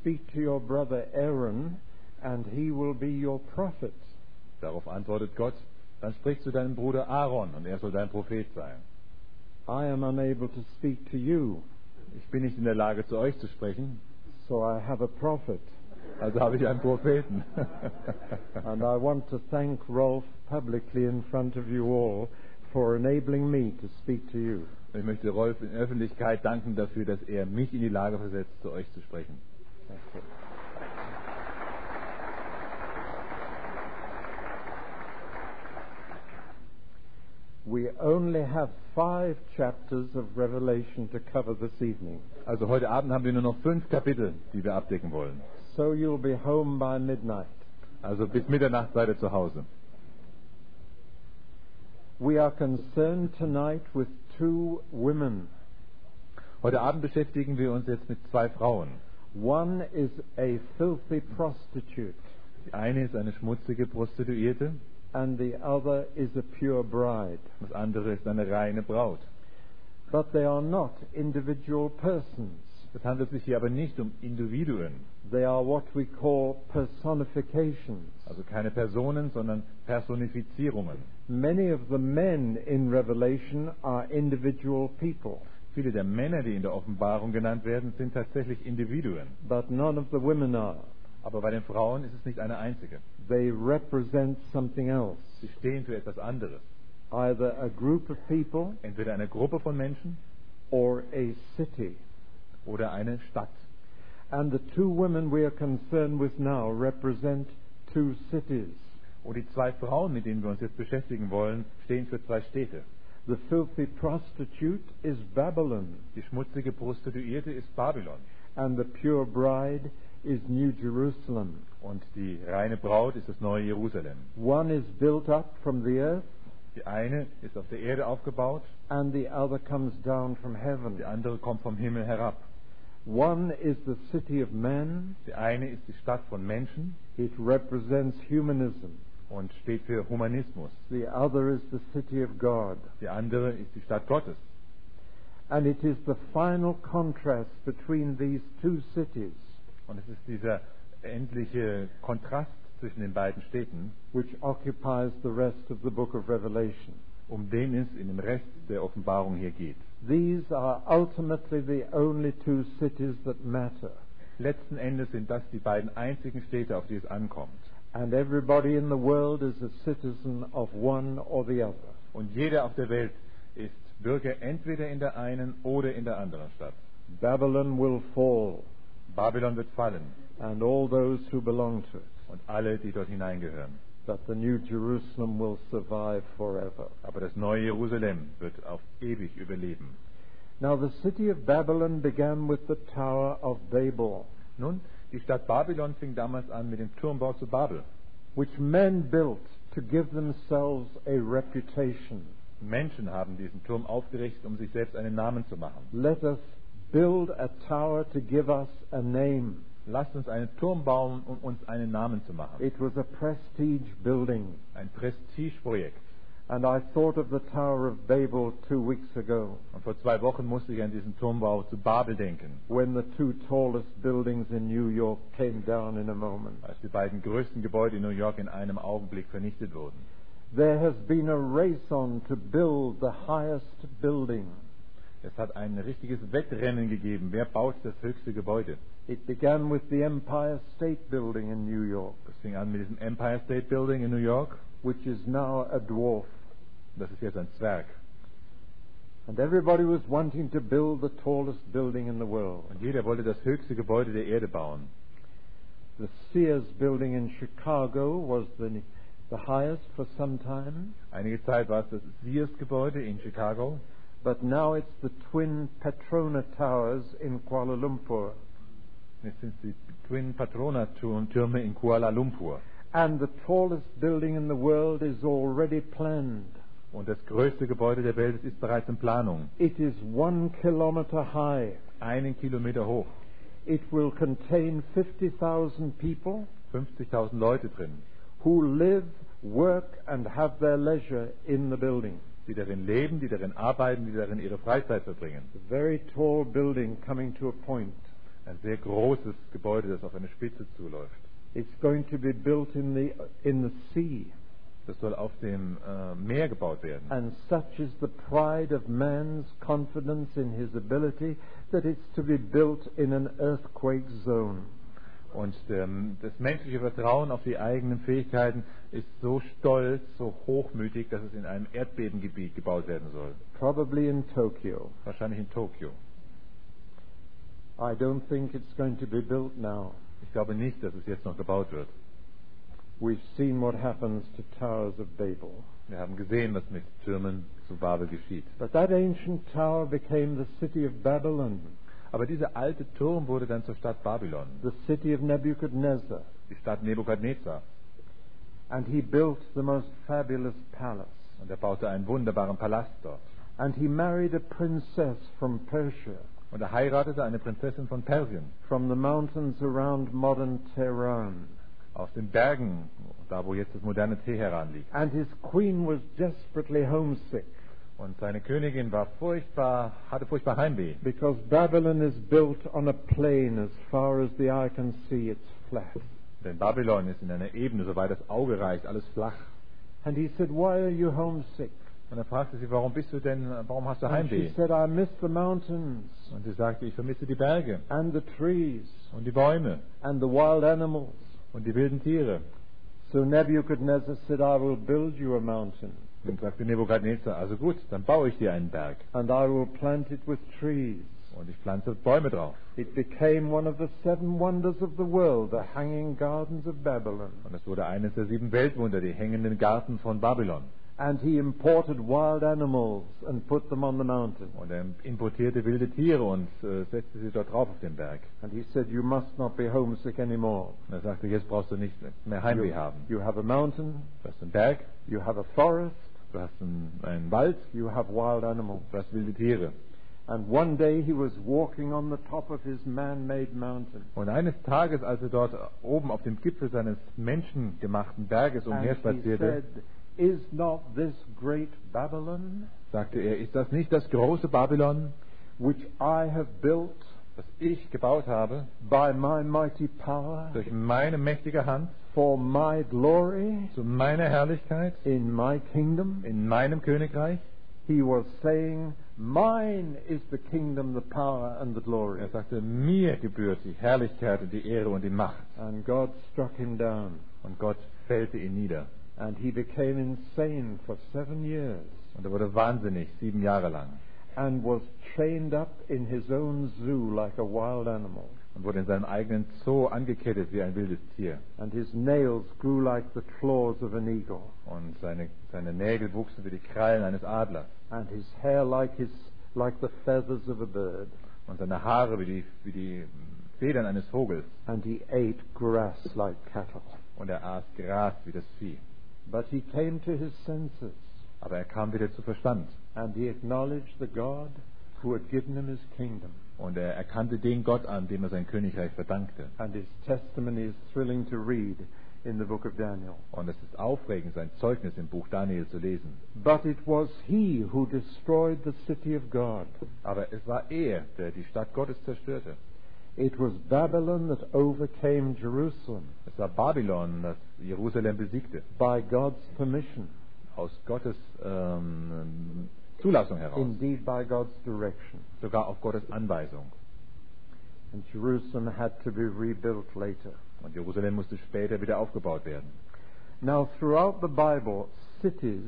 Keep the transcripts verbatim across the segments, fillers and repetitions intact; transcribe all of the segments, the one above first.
speak to your brother Aaron, and he will be your prophet. Darauf antwortet Gott, dann sprich zu deinem Bruder Aaron und er soll dein Prophet sein. I am unable to speak to you, Ich bin nicht in der Lage, zu euch zu sprechen, so I have a prophet. also habe ich einen Propheten. And I want to thank Rolf publicly in front of you all for enabling me to speak to you. Ich möchte Rolf in Öffentlichkeit danken dafür, dass er mich in die Lage versetzt, zu euch zu sprechen. Thank you. We only have five chapters of Revelation to cover this evening. Also heute Abend haben wir nur noch fünf Kapitel, die wir abdecken wollen. So you'll be home by midnight. Also bis Mitternacht seid ihr zu Hause. We are concerned tonight with two women. Heute Abend beschäftigen wir uns jetzt mit zwei Frauen. One is a filthy prostitute, Die eine ist eine schmutzige Prostituierte, and the other is a pure bride. das andere ist eine reine Braut. But they are not individual persons. Es handelt sich hier aber nicht um Individuen, They are what we call personifications. also keine Personen, sondern Personifizierungen. Many of the men in Revelation are individual people, Viele der Männer, die in der Offenbarung genannt werden, sind tatsächlich Individuen. but none of the women are. Aber bei den Frauen ist es nicht eine einzige. They represent something else, Sie stehen für etwas anderes. either a group of people Entweder eine Gruppe von Menschen or a city. oder eine Stadt. And the two women we are concerned with now represent two cities. Und die zwei Frauen, mit denen wir uns jetzt beschäftigen wollen, stehen für zwei Städte. The filthy prostitute is Babylon, Die schmutzige Prostituierte ist Babylon and the pure bride is New Jerusalem. und die reine Braut ist das neue Jerusalem. One is built up from the earth, Die eine ist auf der Erde aufgebaut, and the other comes down from die heaven. andere kommt vom Himmel herab. One is the city of man. Die eine ist die Stadt von Menschen It represents humanism. und steht für Humanismus. The other is the city of God. Die andere ist die Stadt Gottes. And it is the final contrast between these two cities Und es ist dieser endliche Kontrast zwischen den beiden Städten, which occupies the rest of the book of Revelation. um den es in dem Rest der Offenbarung hier geht. These are ultimately the only two cities that matter. Letzten Endes sind das die beiden einzigen Städte, auf die es ankommt. And everybody in the world is a citizen of one or the other. Und jeder auf der Welt ist Bürger entweder in der einen oder in der anderen Stadt. Babylon will fall, Babylon wird fallen and all those who belong to it. und alle, die dort hineingehören. But the New Jerusalem will survive forever. Aber das neue Jerusalem wird auf ewig überleben. Now the city of Babylon began with the Tower of Babel, Nun, die Stadt Babylon fing damals an mit dem Turmbau zu Babel. which men built to give themselves a reputation. Menschen haben diesen Turm aufgerichtet, um sich selbst einen Namen zu machen. Let us build a tower to give us a name. Lasst uns einen Turm bauen, um uns einen Namen zu machen. It was a prestige building. Ein Prestigeprojekt. And I thought of the Tower of Babel two weeks ago, Und vor zwei Wochen musste ich an diesen Turmbau zu Babel denken, when the two tallest buildings in New York came down in a moment. als die beiden größten Gebäude in New York in einem Augenblick vernichtet wurden. There has been a race on to build the highest building. Es hat ein richtiges Wettrennen gegeben. Wer baut das höchste Gebäude? It began with the Empire State Building in New York, Das fing an mit diesem Empire State Building in New York. which is now a dwarf. Das ist jetzt ein Zwerg. And everybody was wanting to build the tallest building in the world. Und jeder wollte das höchste Gebäude der Erde bauen. The Sears Building in Chicago was the, the highest for some time, Einige Zeit war es das Sears-Gebäude in Chicago. but now it's the twin Petrona Towers in Kuala Lumpur. Jetzt sind es die Twin Patrona-Türme in Kuala Lumpur. And the tallest building in the world is already planned. Und das größte Gebäude der Welt ist bereits in Planung. It is one kilometer high. Einen Kilometer hoch. It will contain fifty thousand people fünfzigtausend Leute drin, who live, work and have their leisure in the building. die darin leben, die darin arbeiten, die darin ihre Freizeit verbringen. A very tall building coming to a point. Ein sehr großes Gebäude, das auf eine Spitze zuläuft. It's going to be built in the, in the sea. Das soll auf dem äh, Meer gebaut werden. And such is the pride of man's confidence in his ability that it's to be built in an earthquake zone. Und ähm, das menschliche Vertrauen auf die eigenen Fähigkeiten ist so stolz, so hochmütig, dass es in einem Erdbebengebiet gebaut werden soll. Probably in Tokyo. Wahrscheinlich in Tokio. I don't think it's going to be built now. Ich glaube nicht, dass es jetzt noch gebaut wird. We've seen what happens to Towers of Babel. Wir haben gesehen, was mit Türmen zu Babel geschieht. But that ancient tower became the city of Babylon, Aber dieser alte Turm wurde dann zur Stadt Babylon, the city of Nebuchadnezzar. die Stadt Nebukadnezar. And he built the most fabulous palace. Und er baute einen wunderbaren Palast dort. And he married a princess from Persia, Und er heiratete eine Prinzessin von Persien, from the mountains around modern Tehran. aus den Bergen, da wo jetzt das moderne Teheran liegt. And his queen was desperately homesick, Und seine Königin war furchtbar, hatte furchtbar Heimweh, because Babylon is built on a plain as far as the eye can see, it's flat. denn Babylon ist in einer Ebene, soweit das Auge reicht, alles flach. And he said, "Why are you homesick?" Und er fragte sie, warum bist du denn, warum hast du And she Heimweh? said, "I miss the mountains Und sie sagte, ich vermisse die Berge and the trees und die Bäume and the wild animals." und die wilden Tiere. So Nebuchadnezzar said, "I will build you a mountain, Und sagte Nebukadnezar, also gut, dann baue ich dir einen Berg and I will plant it with trees." und ich pflanze Bäume drauf. It became one of the seven wonders of the world, the hanging gardens of Babylon. Und es wurde eines der sieben Weltwunder, die hängenden Garten von Babylon. And he imported wild animals and put them on the mountain. Und er importierte wilde Tiere und äh, setzte sie dort drauf auf den Berg. And he said, "You must not be homesick anymore. Und er sagte, jetzt brauchst du nicht mehr Heimweh You, haben. you have a mountain, Du hast einen Berg, you have a forest, du hast einen, einen Wald, you have wild animals." du hast wilde Tiere. And one day he was walking on the top of his man-made mountain. Und eines Tages, als er dort oben auf dem Gipfel seines menschengemachten Berges And he umherspazierte, said, "Is not this great Babylon, sagte er, ist das nicht das große Babylon, which I have built das ich gebaut habe, by my mighty power, durch meine mächtige Hand, for my glory, zu meiner Herrlichkeit, in my kingdom?" in meinem Königreich? He was saying, "Mine is the kingdom, the power, and the glory." Er sagte, mir gebührt die Herrlichkeit und die Ehre und die Macht. And God struck him down, Und Gott fällte ihn nieder. and he became insane for seven years, Und er wurde wahnsinnig, sieben Jahre lang. and was chained up in his own zoo like a wild animal. Und wurde in seinem eigenen Zoo angekettet wie ein wildes Tier. And his nails grew like the claws of an eagle, Und seine, seine Nägel wuchsen wie die Krallen eines Adlers. and his hair like his like the feathers of a bird. Und seine Haare wie die, wie die Federn eines Vogels. And he ate grass like cattle. Und er aß Gras wie das Vieh. But he came to his senses, Aber er kam wieder zu Verstand. and he acknowledged the God who had given him his kingdom. Und er erkannte den Gott an, dem er sein Königreich verdankte. And his testimony is thrilling to read in the book of Daniel. Und es ist aufregend, sein Zeugnis im Buch Daniel zu lesen. But it was he who destroyed the city of God. Aber es war er, der die Stadt Gottes zerstörte. It was Babylon that overcame Jerusalem Es war Babylon, das Jerusalem besiegte. by God's permission, Aus Gottes ähm, Zulassung heraus. indeed by God's direction. Sogar auf Gottes Anweisung. And Jerusalem had to be rebuilt later. Und Jerusalem musste später wieder aufgebaut werden. Now, throughout the Bible, cities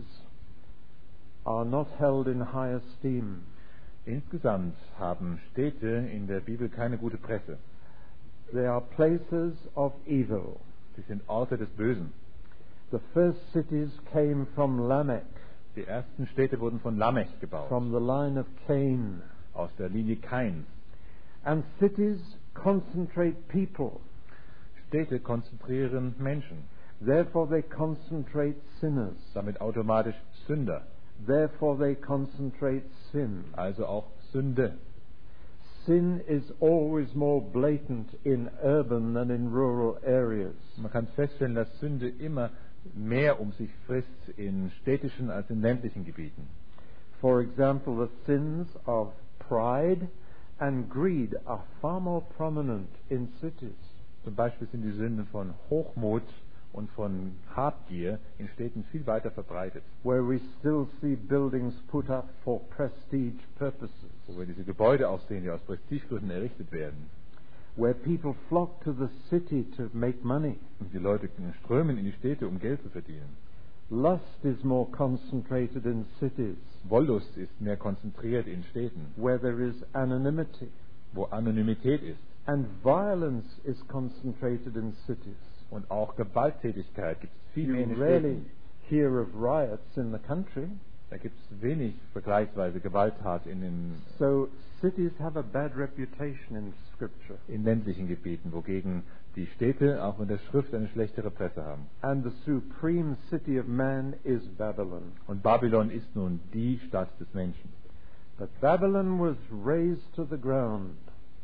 are not held in high esteem. Insgesamt haben Städte in der Bibel keine gute Presse. They are places of evil. Sie sind Orte des Bösen. The first cities came from Lamech, Die ersten Städte wurden von Lamech gebaut, from the line of Cain. aus der Linie Kains. And cities concentrate people. Städte konzentrieren Menschen, Therefore they concentrate sinners. damit automatisch Sünder, Therefore they concentrate sin. also auch Sünde. Sin is always more blatant in urban than in rural areas. Man kann feststellen, dass Sünde immer mehr um sich frisst in städtischen als in ländlichen Gebieten. For example, the sins of pride and greed are far more prominent in cities. Zum Beispiel sind die Sünden von Hochmut und von Habgier in Städten viel weiter verbreitet, where we still see buildings put up for prestige purposes, wo wir diese Gebäude auch sehen, die aus Prestigegründen errichtet werden. where people flock to the city to make money. Und die Leute strömen in die Städte, um Geld zu verdienen. Lust is more concentrated in cities, Wollust ist mehr konzentriert in Städten, where there is anonymity. wo Anonymität ist. And violence is concentrated in cities. Und auch Gewalttätigkeit gibt es viel mehr in You den rarely Städten. hear of riots in the country. Da gibt es wenig vergleichsweise Gewalttat in den So cities have a bad reputation in Scripture. in ländlichen Gebieten, wogegen die Städte auch in der Schrift eine schlechtere Presse haben. And the supreme city of man is Babylon. Und Babylon ist nun die Stadt des Menschen. But Babylon was razed to the ground.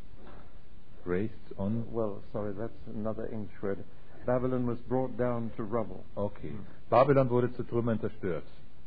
Raised on, Well, sorry, that's another English word. Babylon was brought down to rubble okay. Babylon wurde zu Trümmern zerstört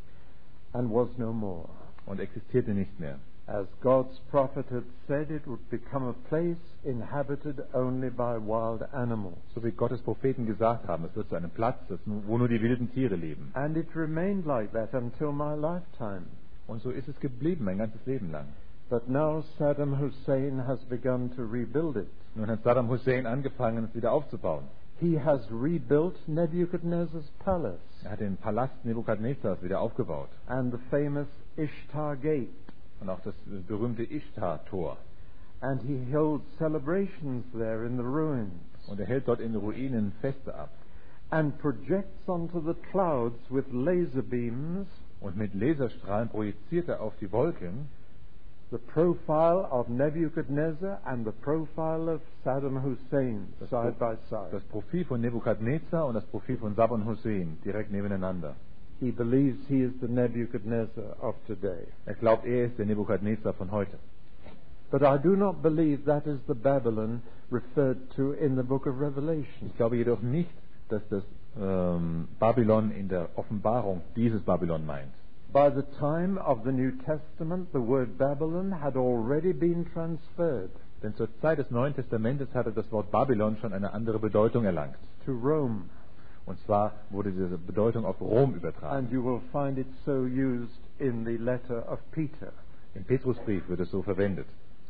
and was no more. und existierte nicht mehr. As God's prophet had said, it would become a place inhabited only by wild animals. So wie Gottes Propheten gesagt haben, es wird zu einem Platz, das nur- wo nur die wilden Tiere leben. And it remained like that until my lifetime. Und so ist es geblieben, mein ganzes Leben lang. But now Saddam Hussein has begun to rebuild it. Nun hat Saddam Hussein angefangen, es wieder aufzubauen. He has rebuilt Nebuchadnezzar's palace Er hat den Palast Nebukadnezars wieder aufgebaut. and the famous Ishtar Gate. Und auch das berühmte Ishtar-Tor. And he held celebrations there in the ruins Und er hält dort in den Ruinen Feste ab. and projects onto the clouds with laser beams Und mit Laserstrahlen projiziert er auf die Wolken the profile of Nebuchadnezzar and the profile of Saddam Hussein Das side Pro- by side. das Profil von Nebukadnezar und das Profil von Saddam Hussein direkt nebeneinander. He believes he is the Nebuchadnezzar of today. Er glaubt, er ist der Nebukadnezar von heute. But I do not believe that is the Babylon referred to in the book of Revelation. Ich glaube jedoch nicht, dass das ähm, Babylon in der Offenbarung dieses Babylon meint. By the time of the New Testament, the word Babylon had already been transferred Denn zur Zeit des Neuen Testamentes hatte das Wort Babylon schon eine andere Bedeutung erlangt. to Rome, Und zwar wurde diese Bedeutung auf Rom and übertragen. you will find it so used in the letter of Peter. Im Petrusbrief wird es so verwendet.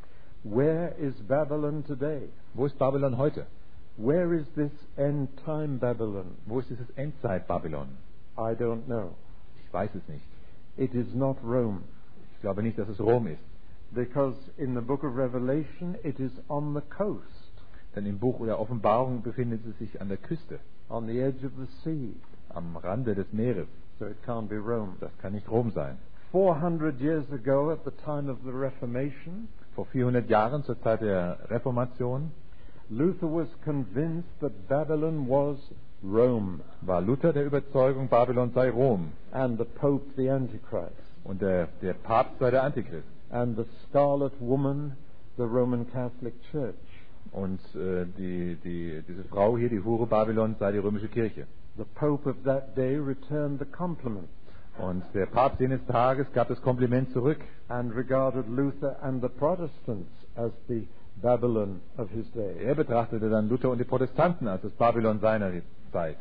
Where is Babylon today? Wo ist Babylon heute? Where is this end time Babylon? Wo ist dieses Endzeit-Babylon? I don't know. Ich weiß es nicht. It is not Rome, Ich glaube nicht, dass es Rom ist. because in the book of Revelation it is on the coast, Denn im Buch der Offenbarung befindet es sich an der Küste, on the edge of the sea, am Rande des Meeres. so it can't be Rome. Das kann nicht Rom sein. four hundred years ago, at the time of the Reformation, Vor vierhundert Jahren, zur Zeit der Reformation, Luther was convinced that Babylon was Rome war Luther der Überzeugung, Babylon sei Rom and the Pope the Antichrist und der, der Papst sei der Antichrist and the Scarlet Woman the Roman Catholic Church. und äh, die, die, diese Frau hier, die Hure Babylon, sei die römische Kirche. The Pope of that day returned the compliment Und der Papst jenes Tages gab das Kompliment zurück and regarded Luther and the Protestants as the Babylon of his day. Er betrachtete dann Luther und die Protestanten als das Babylon seiner Zeit.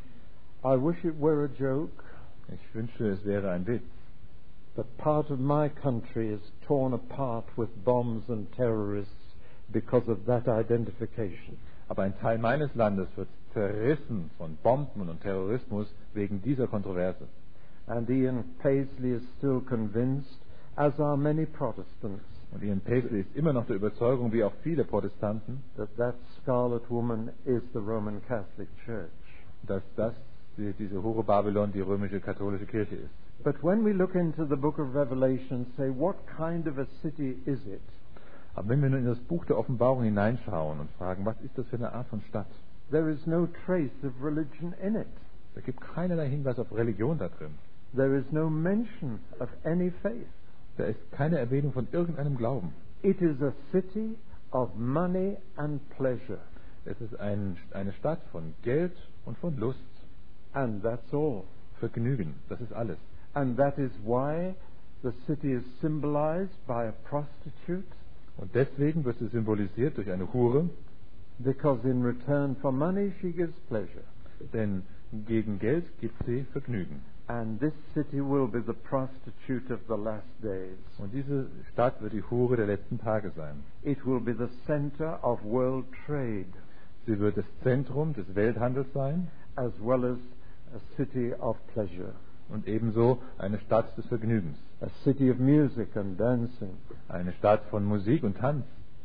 I wish it were a joke, Ich wünschte, es wäre ein Witz. but part of my country is torn apart with bombs and terrorists because of that identification. Aber ein Teil meines Landes wird zerrissen von Bomben und Terrorismus wegen dieser Kontroverse. And Ian Paisley is still convinced, as are many Protestants, Und Ian Paisley ist immer noch der Überzeugung, wie auch viele Protestanten, that that Scarlet Woman is the Roman Catholic Church. dass das, die, diese Hure Babylon, die römische katholische Kirche ist. But when we look into the book of Revelation and say, what kind of a city is it? Aber wenn wir nun in das Buch der Offenbarung hineinschauen und fragen, was ist das für eine Art von Stadt? There is no trace of religion in it. Da gibt keinerlei Hinweis auf Religion da drin. There is no mention of any faith. Da ist keine Erwähnung von irgendeinem Glauben. It is a city of money and pleasure. Es ist ein, eine Stadt von Geld und von Lust, And that's all. Vergnügen. Das ist alles. And that is why the city is symbolized by a prostitute Und deswegen wird sie symbolisiert durch eine Hure, because in return for money she gives pleasure. denn gegen Geld gibt sie Vergnügen. And this city will be the prostitute of the last days. Und diese Stadt wird die Hure der letzten Tage sein. It will be the center of world trade, Sie wird das Zentrum des Welthandels sein as well as a city of pleasure, und ebenso eine Stadt des Vergnügens. a city of music and dancing, Eine Stadt von Musik und Tanz,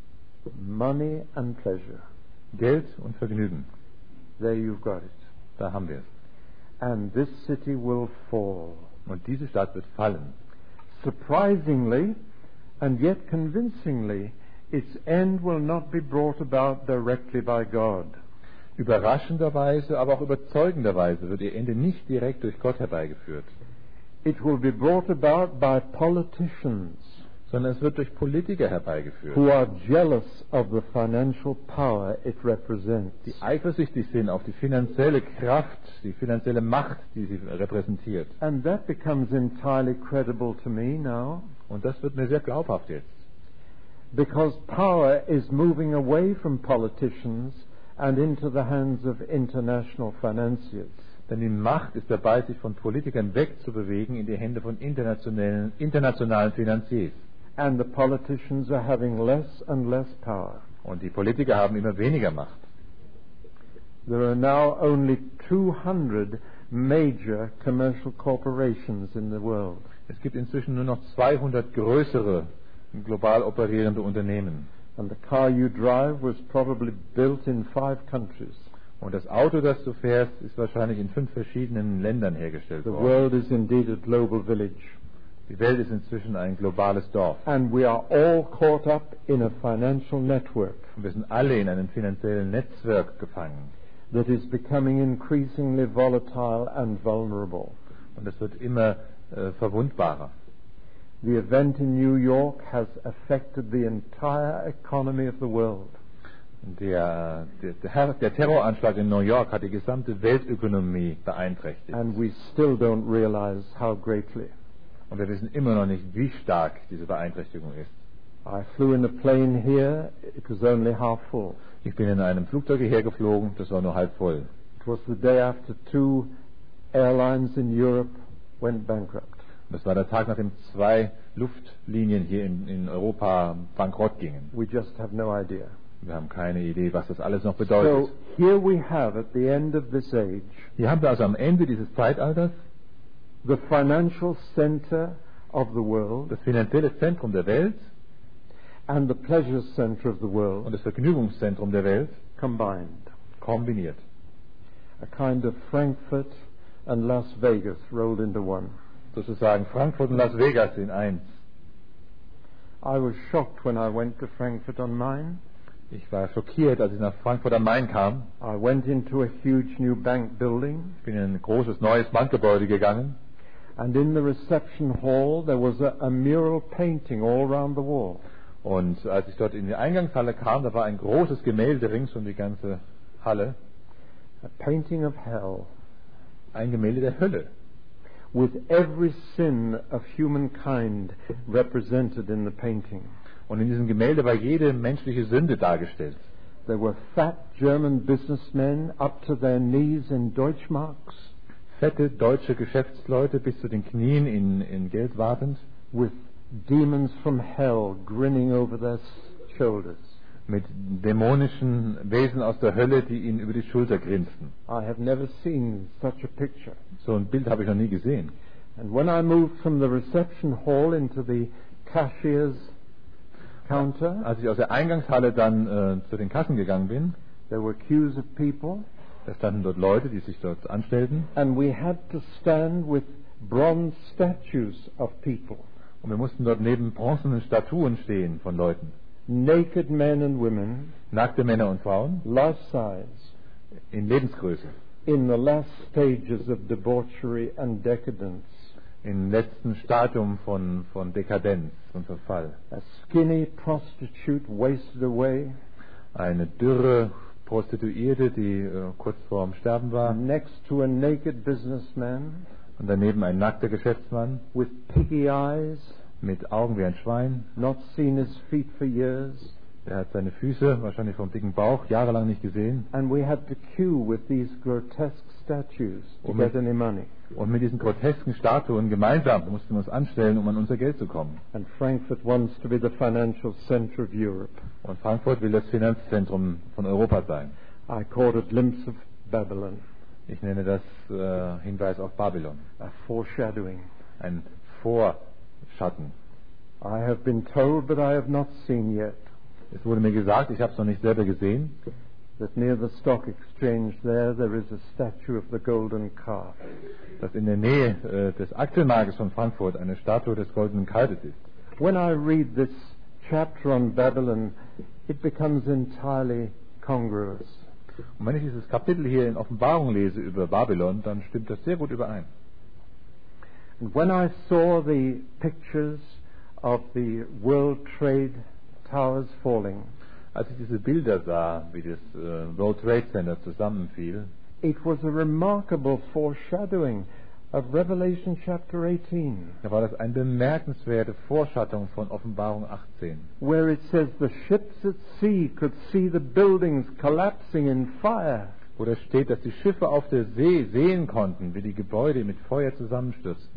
money and pleasure. Geld und Vergnügen. There you've got it. Da haben wir es. And this city will fall. Und diese Stadt wird fallen. Surprisingly, and yet convincingly, its end will not be brought about directly by God. Überraschenderweise, aber auch überzeugenderweise wird ihr Ende nicht direkt durch Gott herbeigeführt, It will be brought about by politicians sondern es wird durch Politiker herbeigeführt, who are jealous of the financial power it represents. die eifersüchtig sind auf die finanzielle Kraft, die finanzielle Macht, die sie repräsentiert. And that becomes entirely credible to me now, Und das wird mir sehr glaubhaft jetzt. because power is moving away from politicians and into the hands of international financiers. Denn die Macht ist dabei, sich von Politikern wegzubewegen in die Hände von internationalen, internationalen Finanziers. And the politicians are having less and less power. Und die Politiker haben immer weniger Macht. There are now only two hundred major commercial corporations in the world. Es gibt inzwischen nur noch zweihundert größere, global operierende Unternehmen. And the car you drive was probably built in five countries. Und das Auto, das du fährst, ist wahrscheinlich in fünf verschiedenen Ländern hergestellt The worden. world is indeed a global village. Die Welt ist inzwischen ein globales Dorf. And we are all caught up in a financial network Und wir sind alle in einem finanziellen Netzwerk gefangen. that is becoming increasingly volatile and vulnerable. Und es wird immer äh, verwundbarer. The event in New York has affected the entire economy of the world. Der, der, der, Her- der Terroranschlag in New York hat die gesamte Weltökonomie beeinträchtigt. And we still don't realize how greatly. Und wir wissen immer noch nicht, wie stark diese Beeinträchtigung ist. I flew in a plane here, it was only half full. Ich bin in einem Flugzeug hierher geflogen, das war nur halb voll. It was the day after two airlines in Europe went bankrupt. Das war der Tag, nachdem zwei Luftlinien hier in, in Europa bankrott gingen. We just have no idea. Wir haben keine Idee, was das alles noch bedeutet. So here we have at the end of this age Hier haben wir also am Ende dieses Zeitalters the financial center of the world das finanzielle Zentrum der Welt and the pleasure center of the und world das Vergnügungszentrum der Welt combined. kombiniert. A kind of Frankfurt and Las Vegas rolled into one. Sozusagen Frankfurt und Las Vegas in eins. I was shocked when I went to Frankfurt on Main. Ich war schockiert, als ich nach Frankfurt am Main kam. I went into a huge new bank building, Ich bin in ein großes neues Bankgebäude gegangen. and in the reception hall there was a, a mural painting all round the wall. Und als ich dort in die Eingangshalle kam, da war ein großes Gemälde rings um die ganze Halle. A painting of hell, Ein Gemälde der Hölle. with every sin of humankind represented in the painting. Und in diesem Gemälde war jede menschliche Sünde dargestellt. There were fat German businessmen up to their knees in Deutschmarks, Fette deutsche Geschäftsleute bis zu den Knien in, in Geld wartend, with demons from hell grinning over their s- shoulders. mit dämonischen Wesen aus der Hölle, die ihnen über die Schulter grinsten. I have never seen such a picture. So ein Bild habe ich noch nie gesehen. And when I moved from the reception hall into the cashier's counter, Als ich aus der Eingangshalle dann äh, zu den Kassen gegangen bin, there were queues of people, da standen dort Leute, die sich dort anstellten. and we had to stand with bronze statues of people, Und wir mussten dort neben bronzenen Statuen stehen von Leuten. naked men and women, Nackte Männer und Frauen life size, in Lebensgröße. in the last stages of debauchery and decadence. Im letzten Stadium von, von Dekadenz und Verfall. A skinny prostitute wasted away, Eine dürre Prostituierte, die äh, kurz vorm Sterben war. next to a naked businessman Und daneben ein nackter Geschäftsmann with piggy eyes, mit Augen wie ein Schwein. not seen his feet for years, Er hat seine Füße, wahrscheinlich vom dicken Bauch, jahrelang nicht gesehen. and we had to queue with these grotesque statues to Oh, get my- any money. Und mit diesen grotesken Statuen gemeinsam mussten wir uns anstellen, um an unser Geld zu kommen. And Frankfurt wants to be the financial center of Europe. Und Frankfurt will das Finanzzentrum von Europa sein. I caught a glimpse of Babylon, Ich nenne das äh, Hinweis auf Babylon. a foreshadowing. Ein Vorschatten. I have been told, but I have not seen yet, Es wurde mir gesagt, ich habe es noch nicht selber gesehen, that near the stock exchange there, there is a statue of the golden calf. dass in der Nähe äh, des Aktienmarktes von Frankfurt eine Statue des goldenen Kalbes ist. When I read this chapter on Babylon, it becomes entirely congruous. Und wenn ich dieses Kapitel hier in Offenbarung lese über Babylon, dann stimmt das sehr gut überein. And when I saw the pictures of the World Trade Towers falling, Als ich diese Bilder sah, wie das äh, World Trade Center zusammenfiel, it was a remarkable foreshadowing of Revelation chapter eighteen, da war das eine bemerkenswerte Vorschattung von Offenbarung achtzehn, where it says the ships at sea could see the buildings collapsing in fire. wo da steht, dass die Schiffe auf der See sehen konnten, wie die Gebäude mit Feuer zusammenstürzten.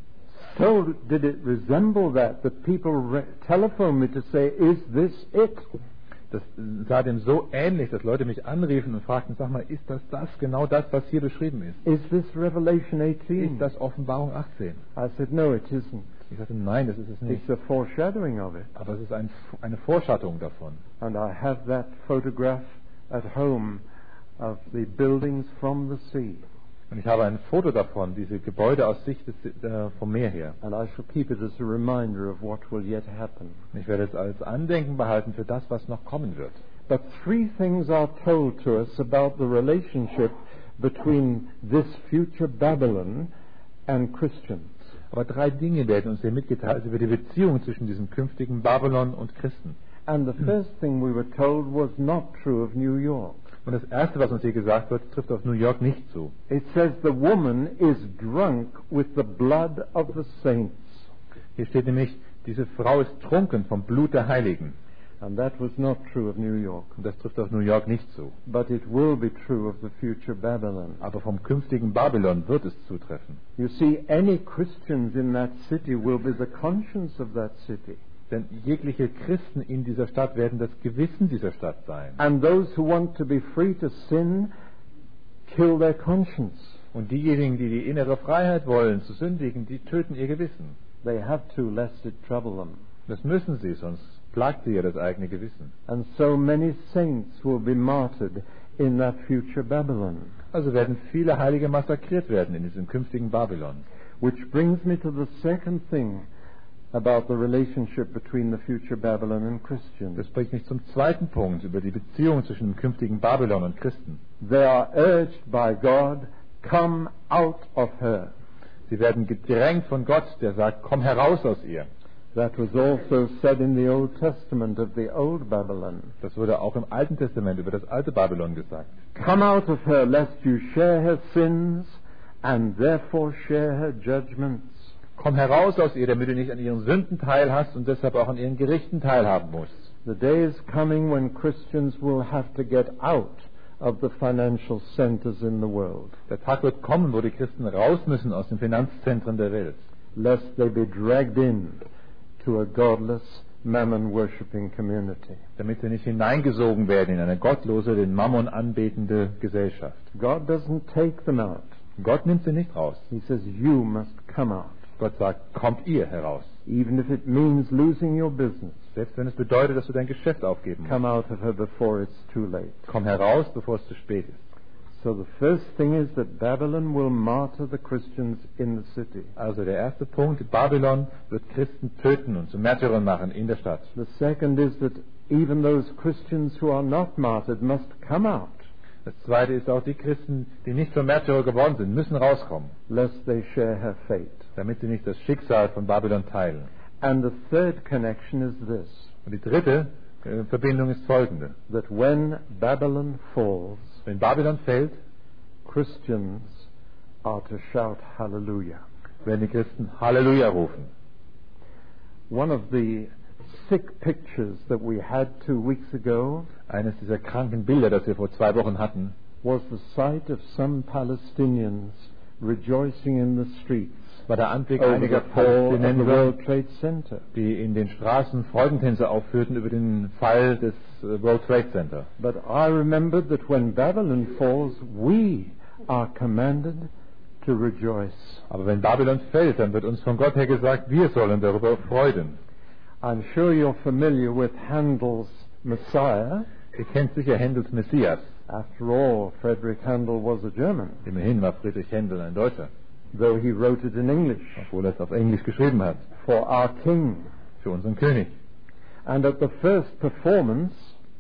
So did it resemble that that people re- telephoned me to say, is this it? Das sah dem so ähnlich, dass Leute mich anriefen und fragten, sag mal, ist das das, genau das, was hier beschrieben ist? Is this Revelation eighteen? Ist das Offenbarung achtzehn? I said, no, it isn't. Ich sagte, nein, das ist es nicht. It's a foreshadowing of it. Aber es ist ein, eine Vorschattung davon. And I have that photograph at home of the buildings from the sea. Und ich habe ein Foto davon, diese Gebäude aus Sicht des, äh, vom Meer her. And I shall keep it as a reminder of what will yet happen. Und ich werde es als Andenken behalten für das, was noch kommen wird. But three things are told to us about the relationship between this future Babylon and Christians. Aber drei Dinge werden uns hier mitgeteilt über die Beziehung zwischen diesem künftigen Babylon und Christen. And the first thing we were told was not true of New York. Und das Erste, was uns hier gesagt wird, trifft auf New York nicht zu. It says the woman is drunk with the blood of the saints. Hier steht nämlich, diese Frau ist trunken vom Blut der Heiligen. And that was not true of New York. Und das trifft auf New York nicht zu. But it will be true of the future Babylon. Aber vom künftigen Babylon wird es zutreffen. You see, any Christians in that city will be the conscience of that city. Denn jegliche Christen in dieser Stadt werden das Gewissen dieser Stadt sein. And those who want to be free to sin kill their conscience. Und diejenigen, die die innere Freiheit wollen, zu sündigen, die töten ihr Gewissen. They have to, lest it trouble them. Das müssen sie, sonst plagt sie ja das eigene Gewissen. And so many saints will be martyred in that future Babylon. Also werden viele Heilige massakriert werden in diesem künftigen Babylon. Which brings me to the second thing about the relationship between the future Babylon and Christians. Das bringt mich zum zweiten Punkt über die Beziehung zwischen dem künftigen Babylon und Christen. They are urged by God, come out of her. Sie werden gedrängt von Gott, der sagt, komm heraus aus ihr. That was also said in the Old Testament of the old Babylon. Das wurde auch im Alten Testament über das alte Babylon gesagt. Come out of her, lest you share her sins and therefore share her judgments. Komm heraus aus ihr, damit du nicht an ihren Sünden teilhast und deshalb auch an ihren Gerichten teilhaben musst. The day is coming when Christians will have to get out of the financial centers in the world, Der Tag wird kommen, wo die Christen raus müssen aus den Finanzzentren der Welt, lest they be dragged in to a godless, mammon-worshipping community. damit sie nicht hineingesogen werden in eine gottlose, den Mammon anbetende Gesellschaft. God doesn't take them out. Gott nimmt sie nicht raus. He says, you must come out, Gott sagt, kommt ihr heraus. even if it means losing your business. Selbst wenn es bedeutet, dass du dein Geschäft aufgeben musst. Come out of her before it's too late. Komm heraus, bevor es zu spät ist. So the first thing is that Babylon will martyr the Christians in the city. Also der erste Punkt, Babylon wird Christen töten und zu Märtyrern machen in der Stadt. The second is that even those Christians who are not martyred must come out, Das zweite ist auch, die Christen, die nicht zum Märtyrer geworden sind, müssen rauskommen, lest they share her fate. damit sie nicht das Schicksal von Babylon teilen. And the third connection is this, Und die dritte äh, Verbindung ist folgende. that when Babylon falls, Wenn Babylon fällt, Christians are to shout hallelujah. werden die Christen Halleluja rufen. One of the sick pictures that we had two weeks ago Eines dieser kranken Bilder, das wir vor zwei Wochen hatten, was the sight of some Palestinians rejoicing in the streets war der Anblick over einiger the fall of the Palästinenser, World Trade Center. die in den Straßen Freudentänze aufführten über den Fall des äh, World Trade Center. But I remembered that when Babylon falls, we are commanded to rejoice. Aber wenn Babylon fällt, dann wird uns von Gott her gesagt, wir sollen darüber freuen. I'm sure you're familiar with Handel's Messiah. Ihr kennt sicher Händels Messias. After all, Frederick Handel was a German, Immerhin war Friedrich Händel ein Deutscher, though he wrote it in English, obwohl er es auf Englisch geschrieben hat, for our king. für unseren König. And at the first performance,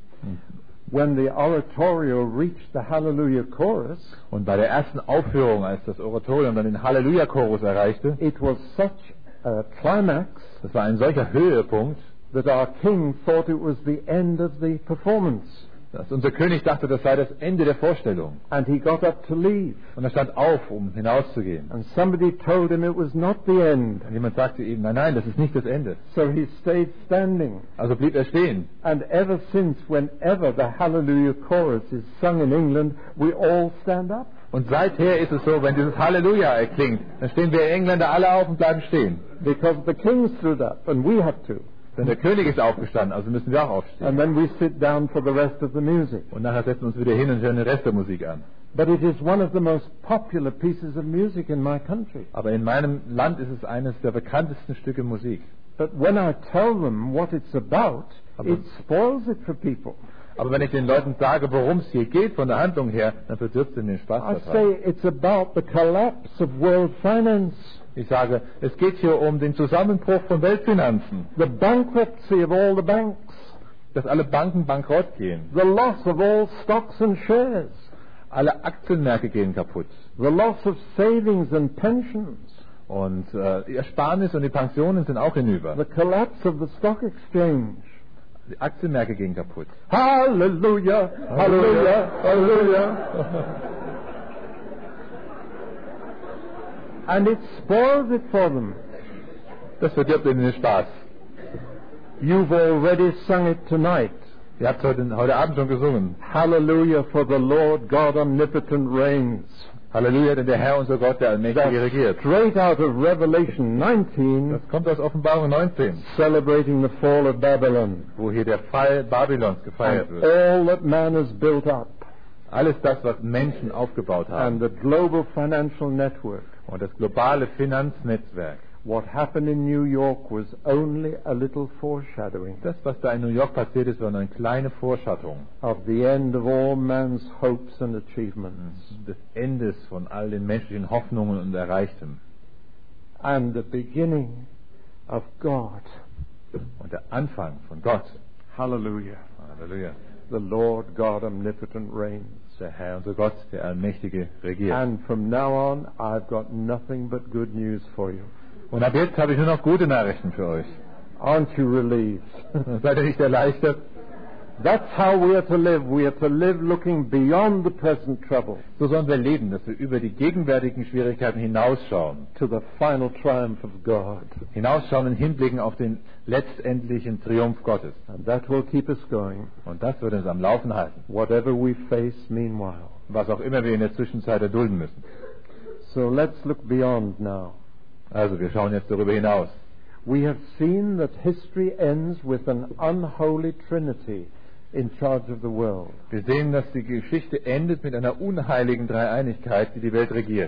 when the oratorio reached the Hallelujah chorus, Und bei der ersten Aufführung, als das Oratorium dann den Halleluja-Chorus erreichte, it was such a climax das war ein solcher Höhepunkt, that our king thought it was the end of the performance. dass unser König dachte, das sei das Ende der Vorstellung. And he got up to leave. Und er stand auf, um hinauszugehen. And somebody told him it was not the end. Und jemand sagte ihm, nein, nein, das ist nicht das Ende. So he stayed standing. Also blieb er stehen. And ever since, whenever the Hallelujah chorus is sung in England, we all stand up. Und seither ist es so, wenn dieses Halleluja erklingt, dann stehen wir Engländer alle auf und bleiben stehen. Because the king stood up and we have to. Denn der König ist aufgestanden, also müssen wir auch aufstehen. And then we sit down for the rest of the music. Und nachher setzen wir uns wieder hin und hören den Rest der Musik an. But it is one of the most popular pieces of music in my country. Aber in meinem Land ist es eines der bekanntesten Stücke Musik. But when I tell them what it's about, Aber- it spoils it for people. Aber wenn ich den Leuten sage, worum es hier geht von der Handlung her, dann verdirbt es den Spaß I daran. say it's about the collapse of world finance, Ich sage, es geht hier um den Zusammenbruch von Weltfinanzen, the bankruptcy of all the banks, dass alle Banken bankrott gehen, the loss of all stocks and shares, alle Aktienmärkte gehen kaputt the loss of savings and pensions, und äh, die Ersparnisse und die Pensionen sind auch hinüber. the collapse of the stock exchange. Die Aktienmärkte gehen kaputt. Hallelujah, hallelujah, hallelujah. And it spoils it for them. Das verdirbt ihnen den Spaß. You've already sung it tonight. Ihr habt heute, heute Abend schon gesungen. Hallelujah, for the Lord God omnipotent reigns. Halleluja, denn der Herr, unser Gott, der Allmächtige regiert. Straight out of Revelation nineteen, Das kommt aus Offenbarung neunzehn, celebrating the fall of Babylon. wo hier der Fall Babylons gefeiert And wird. all that man has built up. Alles das, was Menschen aufgebaut And haben. the global financial network. Und das globale Finanznetzwerk. What happened in New York was only a little foreshadowing Das, was da in New York passiert ist, war nur eine kleine Vorschattung of the end of all man's hopes and achievements. des Endes von all den menschlichen Hoffnungen und Erreichtem. And the beginning of God. Und der Anfang von Gott. Hallelujah. Halleluja. The Lord God omnipotent reigns. Der Herr, unser Gott, der Allmächtige regiert. And from now on, I've got nothing but good news for you. Und ab jetzt habe ich nur noch gute Nachrichten für euch. Aren't you relieved? Seid ihr nicht erleichtert? That's how we are to live. We are to live looking beyond the present trouble So sollen wir leben, dass wir über die gegenwärtigen Schwierigkeiten hinausschauen. to the final triumph of God. Hinausschauen und hinblicken auf den letztendlichen Triumph Gottes. And that will keep us going, Und das wird uns am Laufen halten. whatever we face meanwhile. Was auch immer wir in der Zwischenzeit erdulden müssen. So let's look beyond now. Also, wir schauen jetzt darüber hinaus. We have seen that history ends with an unholy trinity in charge of the world. Wir sehen, dass die Geschichte endet mit einer unheiligen Dreieinigkeit, die die Welt regiert.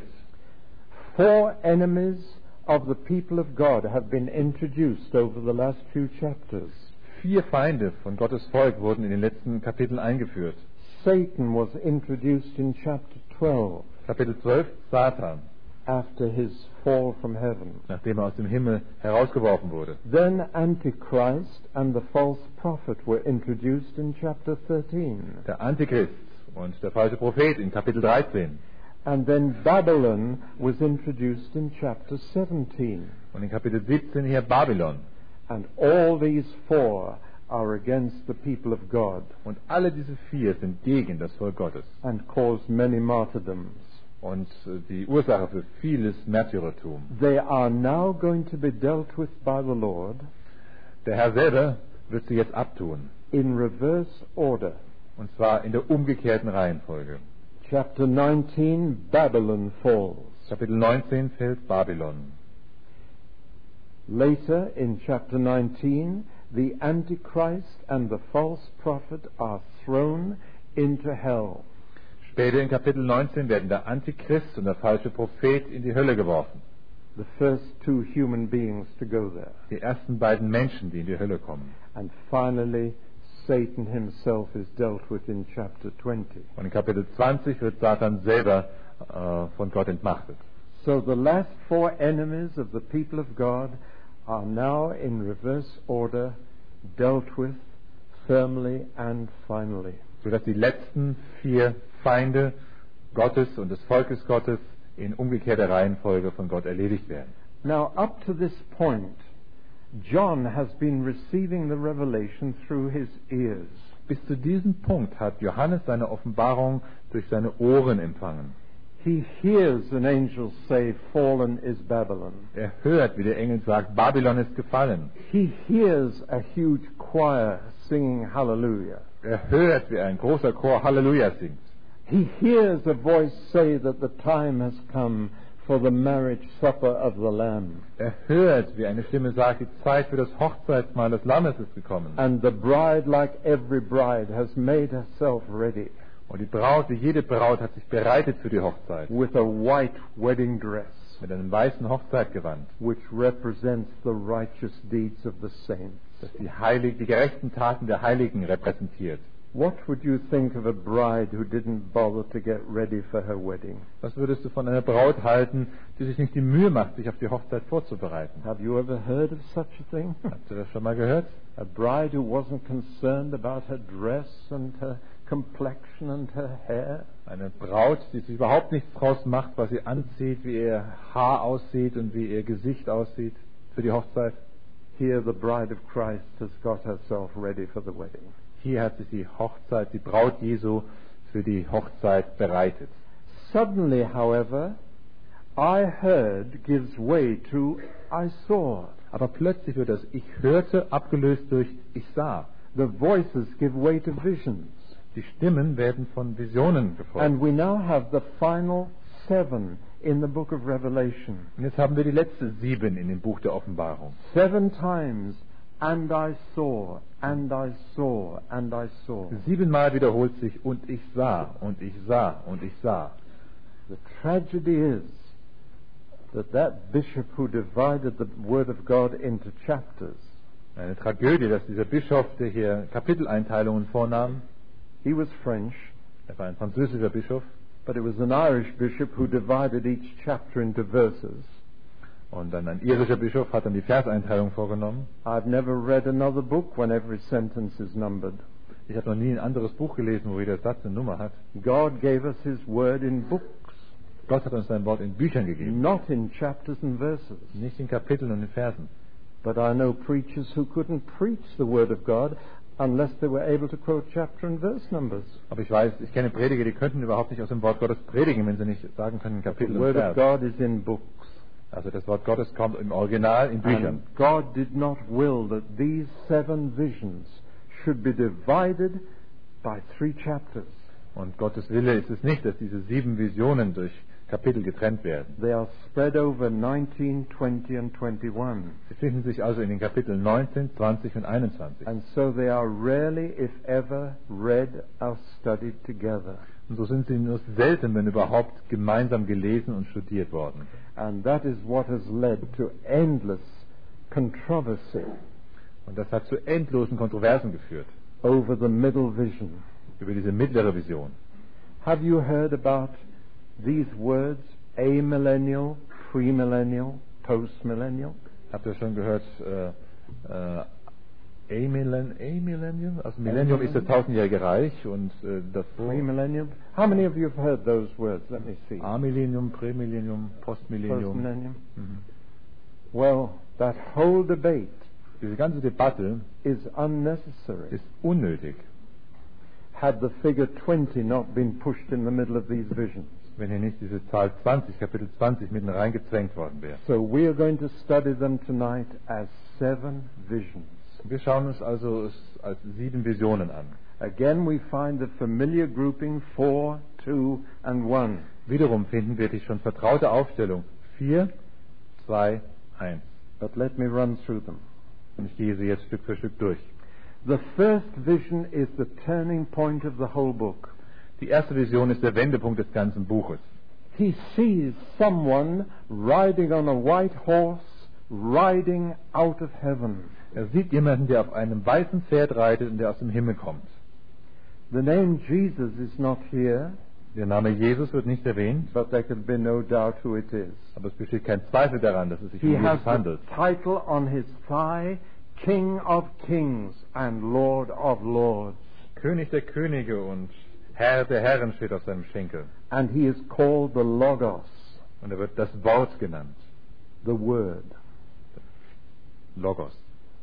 Four enemies of the people of God have been introduced over the last few chapters. Vier Feinde von Gottes Volk wurden in den letzten Kapiteln eingeführt. Satan was introduced in chapter twelve Kapitel zwölf, Satan, after his fall from heaven. nachdem er aus dem Himmel herausgeworfen wurde. Then Antichrist and the false prophet were introduced in chapter thirteen. Der Antichrist und der falsche Prophet in Kapitel dreizehn. And then Babylon was introduced in chapter seventeen. Und in Kapitel siebzehn hier Babylon. And all these four are against the people of God Und alle diese vier sind gegen das Volk Gottes. and cause many martyrdoms. Und äh, die Ursache für vieles Märtyrertum. They are now going to be dealt with by the Lord Der Herr selber wird sie jetzt abtun. In reverse order. Und zwar in der umgekehrten Reihenfolge. Chapter nineteen, Babylon falls. Kapitel neunzehn fällt Babylon. Later in chapter nineteen, the Antichrist and the false prophet are thrown into hell. Später in Kapitel neunzehn werden der Antichrist und der falsche Prophet in die Hölle geworfen. The first two human beings to go there. Die ersten beiden Menschen, die in die Hölle kommen. And finally, Satan himself is dealt with in chapter twenty. Und in Kapitel zwanzig wird Satan selber äh, von Gott entmachtet. So the last four enemies of the people of God are now in reverse order dealt with firmly and finally. Sodass die letzten vier Feinde Gottes und des Volkes Gottes in umgekehrter Reihenfolge von Gott erledigt werden. Now, up to this point, John has been receiving the revelation through his ears. Bis zu diesem Punkt hat Johannes seine Offenbarung durch seine Ohren empfangen. He hears an angel say, "Fallen is Babylon." Er hört, wie der Engel sagt, Babylon ist gefallen. He hears a huge choir singing Hallelujah. Er hört, wie ein großer Chor Halleluja singt. He hears a voice say that the time has come for the marriage supper of the Lamb. Er hört, wie eine Stimme sagt, die Zeit für das Hochzeitsmahl des Lammes ist gekommen. And the bride, like every bride, has made herself ready. Und die Braut, wie jede Braut, hat sich bereitet für die Hochzeit. With a white wedding dress, Mit einem weißen Hochzeitgewand, which represents the righteous deeds of the saints. das die, Heilig, die gerechten Taten der Heiligen repräsentiert. What would you think of a bride who didn't bother to get ready for her wedding? Was würdest du von einer Braut halten, die sich nicht die Mühe macht, sich auf die Hochzeit vorzubereiten? Have you ever heard of such a thing? Habt ihr das schon mal gehört? A bride who wasn't concerned about her dress and her complexion and her hair? Eine Braut, die sich überhaupt nichts draus macht, was sie anzieht, wie ihr Haar aussieht und wie ihr Gesicht aussieht für die Hochzeit. Here the bride of Christ has got herself ready for the wedding. Hier hat sich die Hochzeit, die Braut Jesu für die Hochzeit bereitet. Suddenly, however, I heard gives way to I saw. Aber plötzlich wird das Ich hörte abgelöst durch Ich sah. The voices give way to visions. Die Stimmen werden von Visionen gefolgt. And we now have the final seven in the book of Revelation. Und jetzt haben wir die letzte sieben in dem Buch der Offenbarung. Seven times, and I saw, and I saw, and I saw. Siebenmal wiederholt sich und ich sah und ich sah und ich sah. The tragedy is that that bishop who divided the word of God into chapters, Eine Tragödie, dass dieser Bischof, der hier Kapiteleinteilungen vornahm, he was French, er war ein französischer Bischof, but it was an Irish bishop who divided each chapter into verses. und dann ein irischer Bischof hat dann die Verseinteilung vorgenommen. I've never read another book when every sentence is numbered. Ich habe noch nie ein anderes Buch gelesen, wo jeder Satz eine Nummer hat. God gave us His word in books, Gott hat uns sein Wort in Büchern gegeben, not in chapters and verses. nicht in Kapiteln und in Versen. But I know preachers who couldn't preach the word of God unless they were able to quote chapter and verse numbers. Aber ich weiß, ich kenne Prediger, die könnten überhaupt nicht aus dem Wort Gottes predigen, wenn sie nicht sagen können The Kapitel und word of Vers. God is in books. Also das Wort Gottes kommt im Original in Büchern. And God did not will that these seven visions should be divided by three chapters. Und Gottes Wille ist es nicht, dass diese sieben Visionen durch Kapitel getrennt werden. They are spread over nineteen, twenty and twenty-one. Sie finden sich also in den Kapiteln neunzehn, zwanzig und einundzwanzig. And so they are rarely, if ever, read or studied together. Und so sind sie nur selten, wenn überhaupt, gemeinsam gelesen und studiert worden. And that is what has led to endless controversy Und das hat zu endlosen Kontroversen geführt over the middle vision. über diese mittlere Vision. Have you heard about these words, amillennial, premillennial, postmillennial? Habt ihr schon gehört, äh, äh, Amillen, Amillennium? Also Millennium ist das tausendjährige Reich und äh, davor Premillennial? How many of you have heard those words? Let me see. Amillennium, Prämillennium, Postmillennium. Postmillennium. Mhm. Well, that whole debate Diese ganze Debatte is unnecessary. ist unnötig, Had the figure twenty not been pushed in the middle of these visions. wenn hier nicht diese Zahl zwanzig, Kapitel zwanzig, mitten reingezwängt worden wäre. So we are going to study them tonight as seven visions. Wir schauen uns also es als sieben Visionen an. Again we find the familiar grouping four, two and one. Wiederum finden wir die schon vertraute Aufstellung vier, zwei, eins. But let me run through them. Und ich gehe sie jetzt Stück für Stück durch. The first vision is the turning point of the whole book. Die erste Vision ist der Wendepunkt des ganzen Buches. He sees someone riding on a white horse, riding out of heaven. Er sieht jemanden, der auf einem weißen Pferd reitet und der aus dem Himmel kommt. The name Jesus is not here, Der Name Jesus wird nicht erwähnt, but there can be no doubt who it is. aber es besteht kein Zweifel daran, dass es sich um He has Jesus handelt. the title on his thigh, King of Kings and Lord of Lords. König der Könige und Herr der Herren steht auf seinem Schenkel. And he is called the Logos, Und er wird das Wort genannt. the Word. Logos.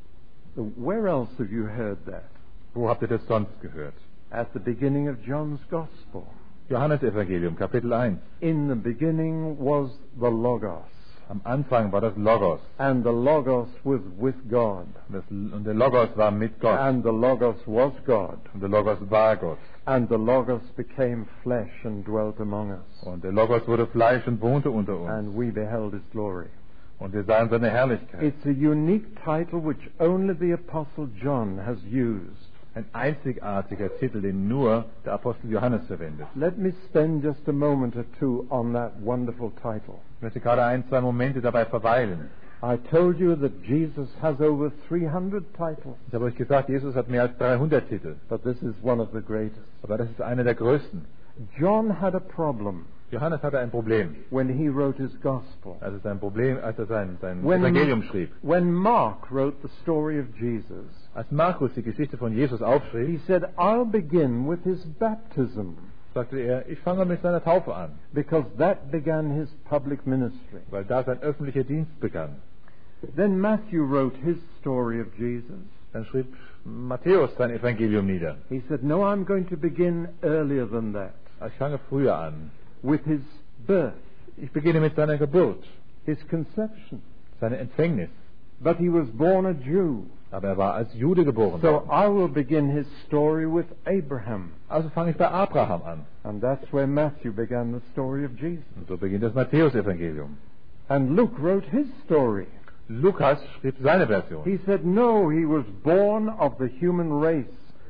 So where else have you heard that? Wo habt ihr das sonst gehört? At the beginning of John's Gospel. Johannesevangelium, Kapitel eins. In the beginning was the Logos, Am Anfang war das Logos. and the Logos was with God, Das, und der Logos war mit Gott. and the Logos was God, Und der Logos war Gott. and the Logos became flesh and dwelt among us, Und der Logos wurde Fleisch und wohnte unter uns. and we beheld his glory. Und wir sahen seine Herrlichkeit. It's a unique title which only the Apostle John has used. Ein einzigartiger Titel, den nur der Apostel Johannes verwendet. Let me spend just a moment or two on that wonderful title. Ich möchte gerade ein, zwei Momente dabei verweilen. I told you that Jesus has over three hundred titles, Ich habe euch gesagt, Jesus hat mehr als dreihundert Titel. but this is one of the greatest. Aber das ist einer der größten. John had a problem Johannes hatte ein Problem. when he wrote his gospel. Also sein Problem, als er sein, sein When, Evangelium schrieb. when Mark wrote the story of Jesus, Als Markus die Geschichte von Jesus he aufschrieb, said, I'll begin with his baptism, sagte er, ich fange mit seiner Taufe an, because that began his public ministry. weil da sein öffentlicher Dienst begann. Then Matthew wrote his story of Jesus. Dann schrieb Matthäus sein Evangelium nieder. He said, no, I'm going to begin earlier than that, Ich fange früher an. with his birth, Ich beginne mit seiner Geburt, his conception. seiner Empfängnis. But he was born a Jew. Aber er war als Jude geboren So worden. I will begin his story with Abraham. Also fange ich bei Abraham an. And that's where Matthew began the story of Jesus. Und so beginnt das Matthäus-Evangelium. And Luke wrote his story. Lukas schrieb seine Version. He said, no, he was born of the human race,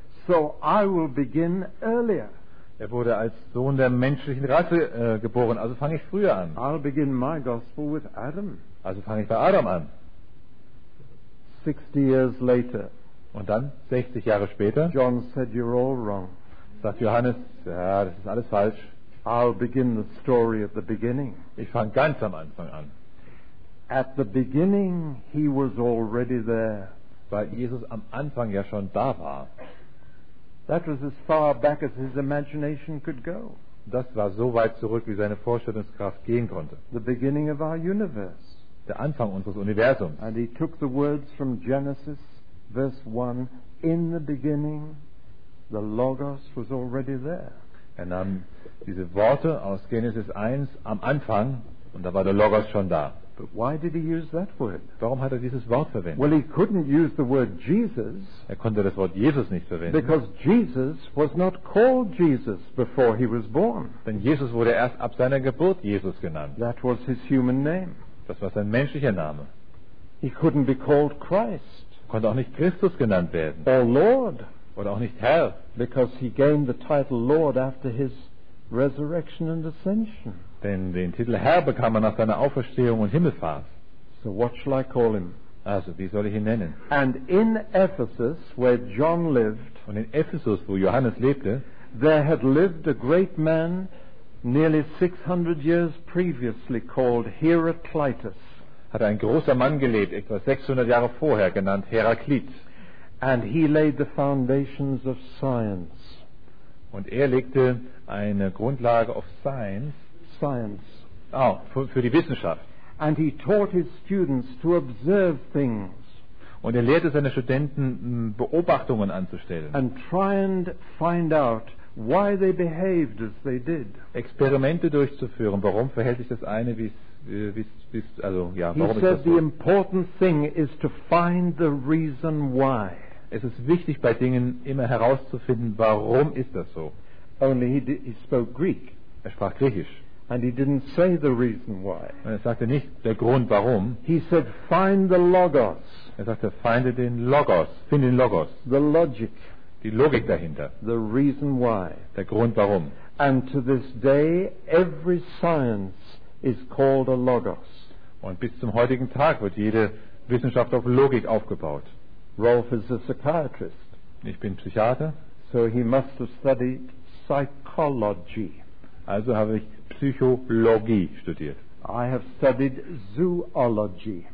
so I will begin earlier. Er wurde als Sohn der menschlichen Rasse äh, geboren, also fange ich früher an. I'll begin my gospel with Adam. Also fange ich bei Adam an. Sixty years later, Und dann, sechzig Jahre später, John said, you're all wrong. sagt Johannes, ja, das ist alles falsch. I'll begin the story at the beginning. Ich fange ganz am Anfang an. At the beginning, he was already there. Weil Jesus am Anfang ja schon da war. That was as far back as his imagination could go. Das war so weit zurück, wie seine Vorstellungskraft gehen konnte. The beginning of our universe. Der Anfang unseres Universums. And he took the words from Genesis, verse one, in the beginning, the Logos was already there. Er nahm diese Worte aus Genesis eins am Anfang und da war der Logos schon da. But why did he use that word? Warum hat er dieses Wort verwendet? Well, he couldn't use the word Jesus Er konnte das Wort Jesus nicht verwenden, because Jesus was not called Jesus before he was born. denn Jesus wurde erst ab seiner Geburt Jesus genannt. That was his human name. Das war sein menschlicher Name. He couldn't be called Christ Er konnte auch nicht Christus genannt werden or Lord oder auch nicht Herr, because he gained the title Lord after his resurrection and ascension. denn den Titel Herr bekam er nach seiner Auferstehung und Himmelfahrt. So what shall I call him? Also, wie soll ich ihn nennen? And in Ephesus, where John lived, Und in Ephesus, wo Johannes lebte, there had lived a great man nearly six hundred years previously called Heraclitus. hatte ein großer Mann gelebt, etwa sechshundert Jahre vorher, genannt Heraklit. And he laid the foundations of science. Und er legte eine Grundlage auf Science, Science. oh, für, für die Wissenschaft. And he taught his students to observe things Und er lehrte seine Studenten, m, Beobachtungen anzustellen and try and find out why they behaved as they did. Experimente durchzuführen. Warum verhält sich das eine, wie es, wie es, wie es also, ja, He warum ist said das the so? important thing is to find the reason why. Es ist wichtig, bei Dingen immer herauszufinden, warum ist das so. Only he, did, he spoke Greek, Er sprach Griechisch. and he didn't say the reason why. Und er sagte nicht der Grund, warum. He said, find the logos, Er sagte, finde den Logos, finde den Logos, the logic, die Logik dahinter, the reason why. der Grund, warum. And to this day, every science is called a logos. Und bis zum heutigen Tag wird jede Wissenschaft auf Logik aufgebaut. Rolf is a psychiatrist, Ich bin Psychiater, so he must have studied psychology. also habe ich Psychologie studiert. I have studied zoology.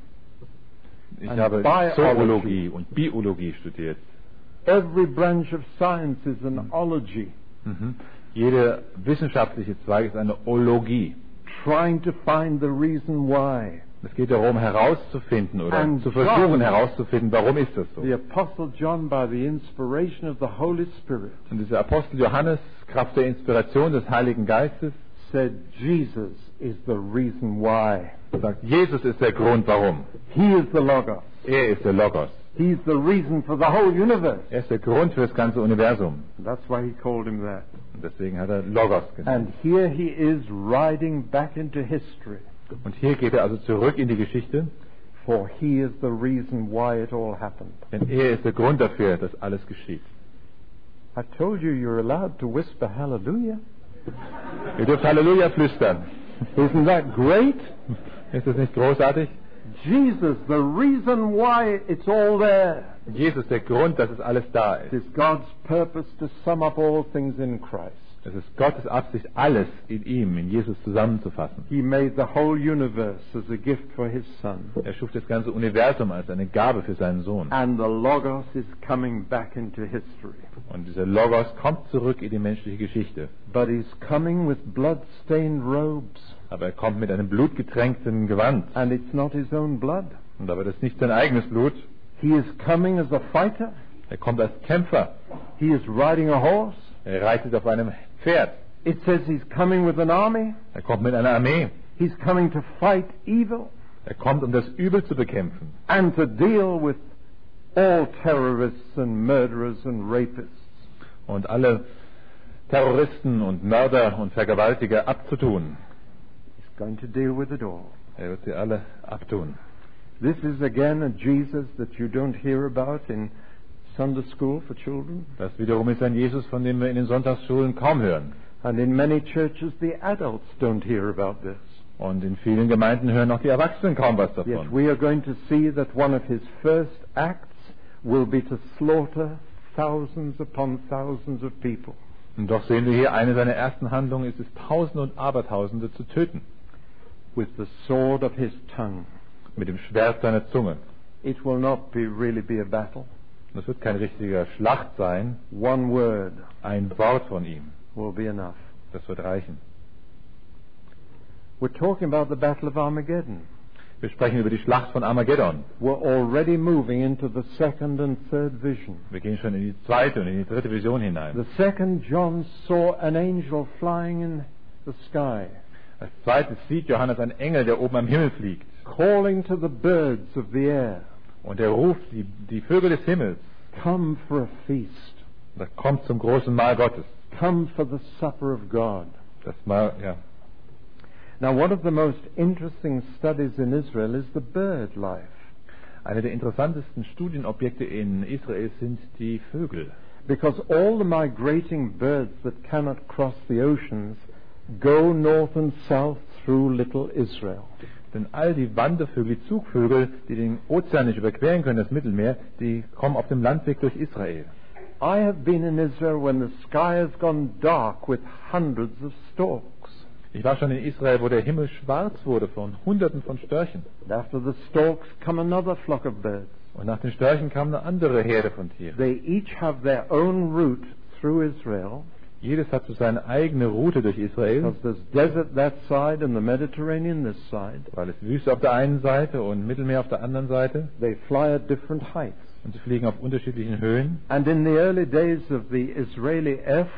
Ich And habe Biology. Zoologie und Biologie studiert. Every branch of science is an ology, Mhm. Jeder wissenschaftliche Zweig ist eine Ologie. trying to find the reason why. Es geht darum, herauszufinden oder And zu versuchen John- herauszufinden, warum ist das so. The Apostle John, by the inspiration of the Holy Spirit, Und dieser Apostel Johannes, Kraft der Inspiration des Heiligen Geistes, said Jesus is the reason why. sagt, Jesus ist der Grund, warum. He is the Logos. Er ist der Logos. He's the reason for the whole universe. Er ist der Grund für das ganze Universum. That's why he called him that. Und deswegen hat er Logos genannt. And here he is riding back into history, Und hier geht er also zurück in die Geschichte, for he is the reason why it all happened. denn er ist der Grund dafür, dass alles geschieht. I told you you're allowed to whisper hallelujah. Ihr dürft Halleluja flüstern. Isn't that great? Ist das nicht großartig? Jesus, the reason why it's all there. Jesus, der Grund, dass es alles da It ist. is God's purpose to sum up all things in Christ. Es ist Gottes Absicht, alles in ihm, in Jesus zusammenzufassen. He made the whole universe as a gift for his Son. Er schuf das ganze Universum als eine Gabe für seinen Sohn. And the Logos is coming back into history. Und dieser Logos kommt zurück in die menschliche Geschichte. But he's coming with blood-stained robes. Aber er kommt mit einem blutgetränkten Gewand. And it's not his own blood. Und aber das ist nicht sein eigenes Blut. He is coming as a fighter. Er kommt als Kämpfer. He is riding a horse. Er reitet auf einem Pferd. It says he's coming with an army. Er kommt mit einer Armee. He's coming to fight evil Er kommt, um das Übel zu bekämpfen. and to deal with all terrorists and murderers and rapists. Und alle Terroristen und Mörder und Vergewaltiger abzutun. He's going to deal with it all. Er wird sie alle abtun. This is again a Jesus that you don't hear about in Sunday school for children. Das wiederum ist ein Jesus, von dem wir in den Sonntagsschulen kaum hören. And in many churches the adults don't hear about this. Und in vielen Gemeinden hören auch die Erwachsenen kaum was Yet davon. we are going to see that one of his first acts will be to slaughter thousands upon thousands of people. Und doch sehen wir hier, eine seiner ersten Handlungen ist es, Tausende und Abertausende zu töten. With the sword of his tongue. Mit dem Schwert seiner Zunge. It will not be really be a battle. Das wird kein richtiger Schlacht sein. One word Ein Wort von ihm. will be enough. Das wird reichen. We're talking about the Battle of Armageddon. Wir sprechen über die Schlacht von Armageddon. We're already moving into the second and third vision. Wir gehen schon in die zweite und in die dritte Vision hinein. The second, John saw an angel flying in the sky, Als zweites sieht Johannes einen Engel, der oben am Himmel fliegt. calling to the birds of the air, Und er ruft die, die Vögel des Himmels. come for a feast. Das kommt zum großen Mahl Gottes. Come for the supper of God. Das Mahl, ja. Now, one of the most interesting studies in Israel is the bird life. Eine der interessantesten Studienobjekte in Israel sind die Vögel. Because all the migrating birds that cannot cross the oceans go north and south through Little Israel. Denn all die Wandervögel, die Zugvögel, die den Ozean nicht überqueren können, das Mittelmeer, die kommen auf dem Landweg durch Israel. I have been in Israel when the sky has gone dark with hundreds of storks. Ich war schon in Israel, wo der Himmel schwarz wurde von Hunderten von Störchen. And after the storks come another flock of birds. Und nach den Störchen kam eine andere Herde von Tieren. They each have their own route through Israel. Jedes hat so seine eigene Route durch Israel, Because there's desert that side and the Mediterranean this side. weil es Wüste auf der einen Seite und Mittelmeer auf der anderen Seite. They fly at different heights. Und sie fliegen auf unterschiedlichen Höhen. And in the early days of the Israeli Air Force,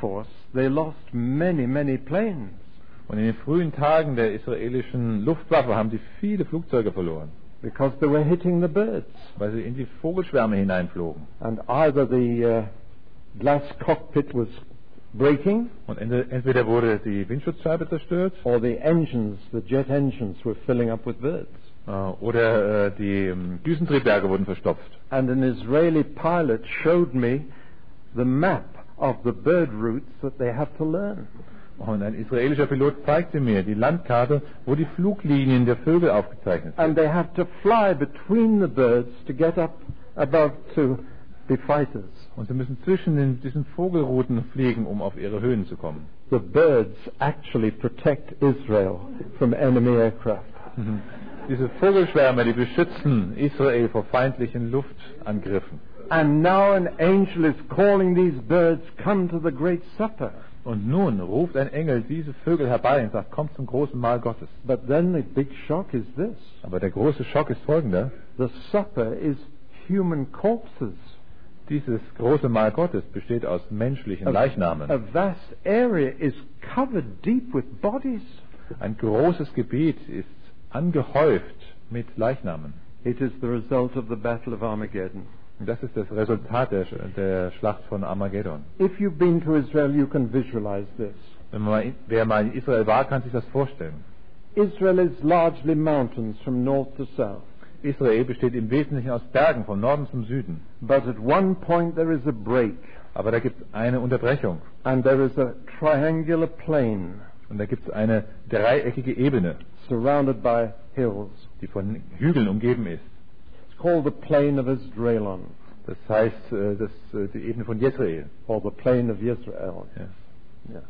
they lost many, many planes. Und in den frühen Tagen der israelischen Luftwaffe haben die viele Flugzeuge verloren, Because they were hitting the birds. weil sie in die Vogelschwärme hineinflogen. And either the uh, glass cockpit was breaking, Und ende- entweder wurde die Windschutzscheibe zerstört, or the engines, the jet engines, were filling up with birds. äh, oder äh, die ähm, Düsentriebwerke wurden verstopft. And an Israeli pilot showed me the map of the bird routes that they have to learn. Und ein israelischer Pilot zeigte mir die Landkarte, wo die Fluglinien der Vögel aufgezeichnet sind. And they have to fly between the birds to get up above to be fighters. Und sie müssen zwischen den, diesen Vogelrouten fliegen, um auf ihre Höhen zu kommen. The birds actually protect Israel from enemy aircraft. Diese Vogelschwärme, die beschützen Israel vor feindlichen Luftangriffen. And now an angel is calling these birds, come to the great supper. Und nun ruft ein Engel diese Vögel herbei und sagt, kommt zum großen Mahl Gottes. But then the big shock is this. Aber der große Schock ist folgender. The supper is human corpses. Dieses große Mahl Gottes besteht aus menschlichen A Leichnamen. vast area is covered deep with bodies. Ein großes Gebiet ist angehäuft mit Leichnamen. It is the result of the Battle of Armageddon. Und das ist das Resultat der, der Schlacht von Armageddon. If you've been to Israel, you can visualize this. Wenn man, mal- wer mal in Israel war, kann sich das vorstellen. Israel is largely mountains from north to south. Israel besteht im Wesentlichen aus Bergen, vom Norden zum Süden. But at one point there is a break, Aber da gibt es eine Unterbrechung. and there is a triangular plain Und da gibt es eine dreieckige Ebene, surrounded by hills. die von Hügeln umgeben ist. It's called the plain of Esdraelon, Das heißt, äh, das, äh, die Ebene von Jezreel. or the plain of Israel. Ja. Yes.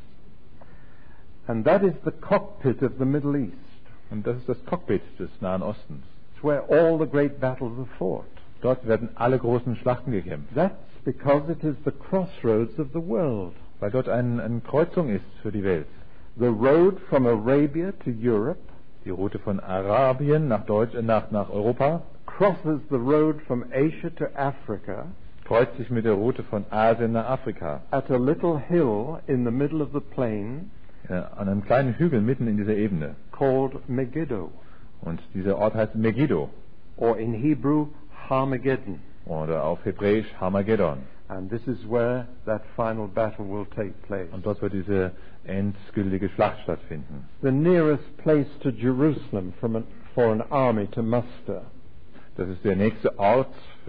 And that is the cockpit of the Middle East. Und das ist das Cockpit des Nahen Ostens. It's where all the great battles are fought. Dort werden alle großen Schlachten gekämpft, That's because it is the crossroads of the world. weil dort ein, eine Kreuzung ist für die Welt. The road from Arabia to Europe Die Route von Arabien nach, Deutsch, äh, nach, nach Europa crosses the road from Asia to Africa kreuzt sich mit der Route von Asien nach Afrika. at a little hill in the middle of the plain Ja, an einem kleinen Hügel mitten in dieser Ebene. called Megiddo, Und dieser Ort heißt Megiddo or in Hebrew, Harmageddon. oder auf Hebräisch Harmageddon. And this is where that final battle will take place. Und dort wird diese endgültige Schlacht stattfinden. The nearest place to Jerusalem from an, for an army to muster. Das ist der nächste Ort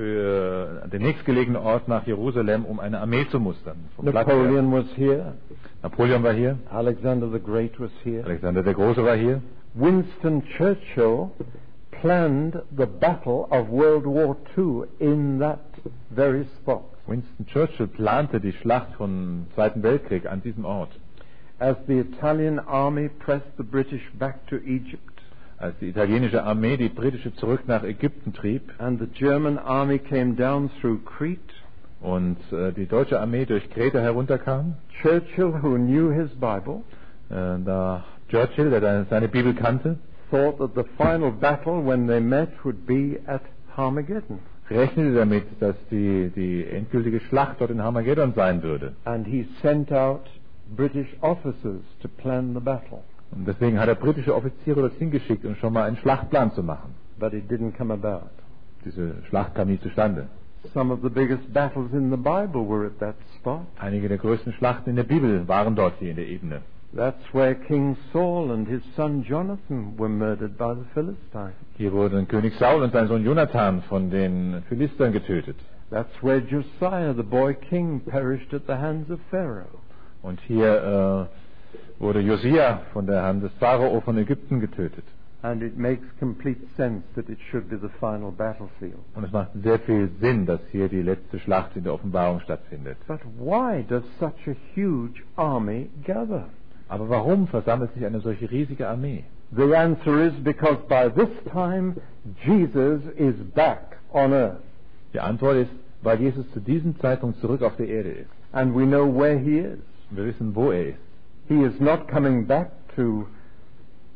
für der nächstgelegene Ort nach Jerusalem, um eine Armee zu mustern. Vom Platz her. Napoleon was here. Napoleon war hier, Alexander the Great was here. Alexander der Große war hier. Winston Churchill planned the battle of World War Two in that very spot. Winston Churchill plante die Schlacht vom Zweiten Weltkrieg an diesem Ort. As the Italian army pressed the British back to Egypt, Als die italienische Armee die britische zurück nach Ägypten trieb and the German army came down through Crete, und äh, die deutsche Armee durch Kreta herunterkam, Churchill, who knew his Bible, äh, da Churchill, der da seine Bibel kannte, thought that the final battle when they met would be at Armageddon. rechnete damit, dass die, die endgültige Schlacht dort in Armageddon sein würde. And he sent out British officers to plan the battle. Und deswegen hat er britische Offiziere dorthin geschickt, um schon mal einen Schlachtplan zu machen. But it didn't come about. Diese Schlacht kam nie zustande. Some of the biggest battles in the Bible were at that spot. Einige der größten Schlachten in der Bibel waren dort hier in der Ebene. That's where King Saul and his son Jonathan were murdered by the Philistines. Hier wurden König Saul und sein Sohn Jonathan von den Philistern getötet. That's where Josiah, the boy king, perished at the hands of Pharaoh. Und hier äh, wurde Josia von der Hand des Pharao von Ägypten getötet. And it makes complete sense that it should be the final battlefield. Und es macht sehr viel Sinn, dass hier die letzte Schlacht in der Offenbarung stattfindet. But why does such a huge army gather? Aber warum versammelt sich eine solche riesige Armee? The answer is because by this time Jesus is back on earth. Die Antwort ist, weil Jesus zu diesem Zeitpunkt zurück auf der Erde ist. And we know where he is. Und wir wissen, wo er ist. He is not coming back to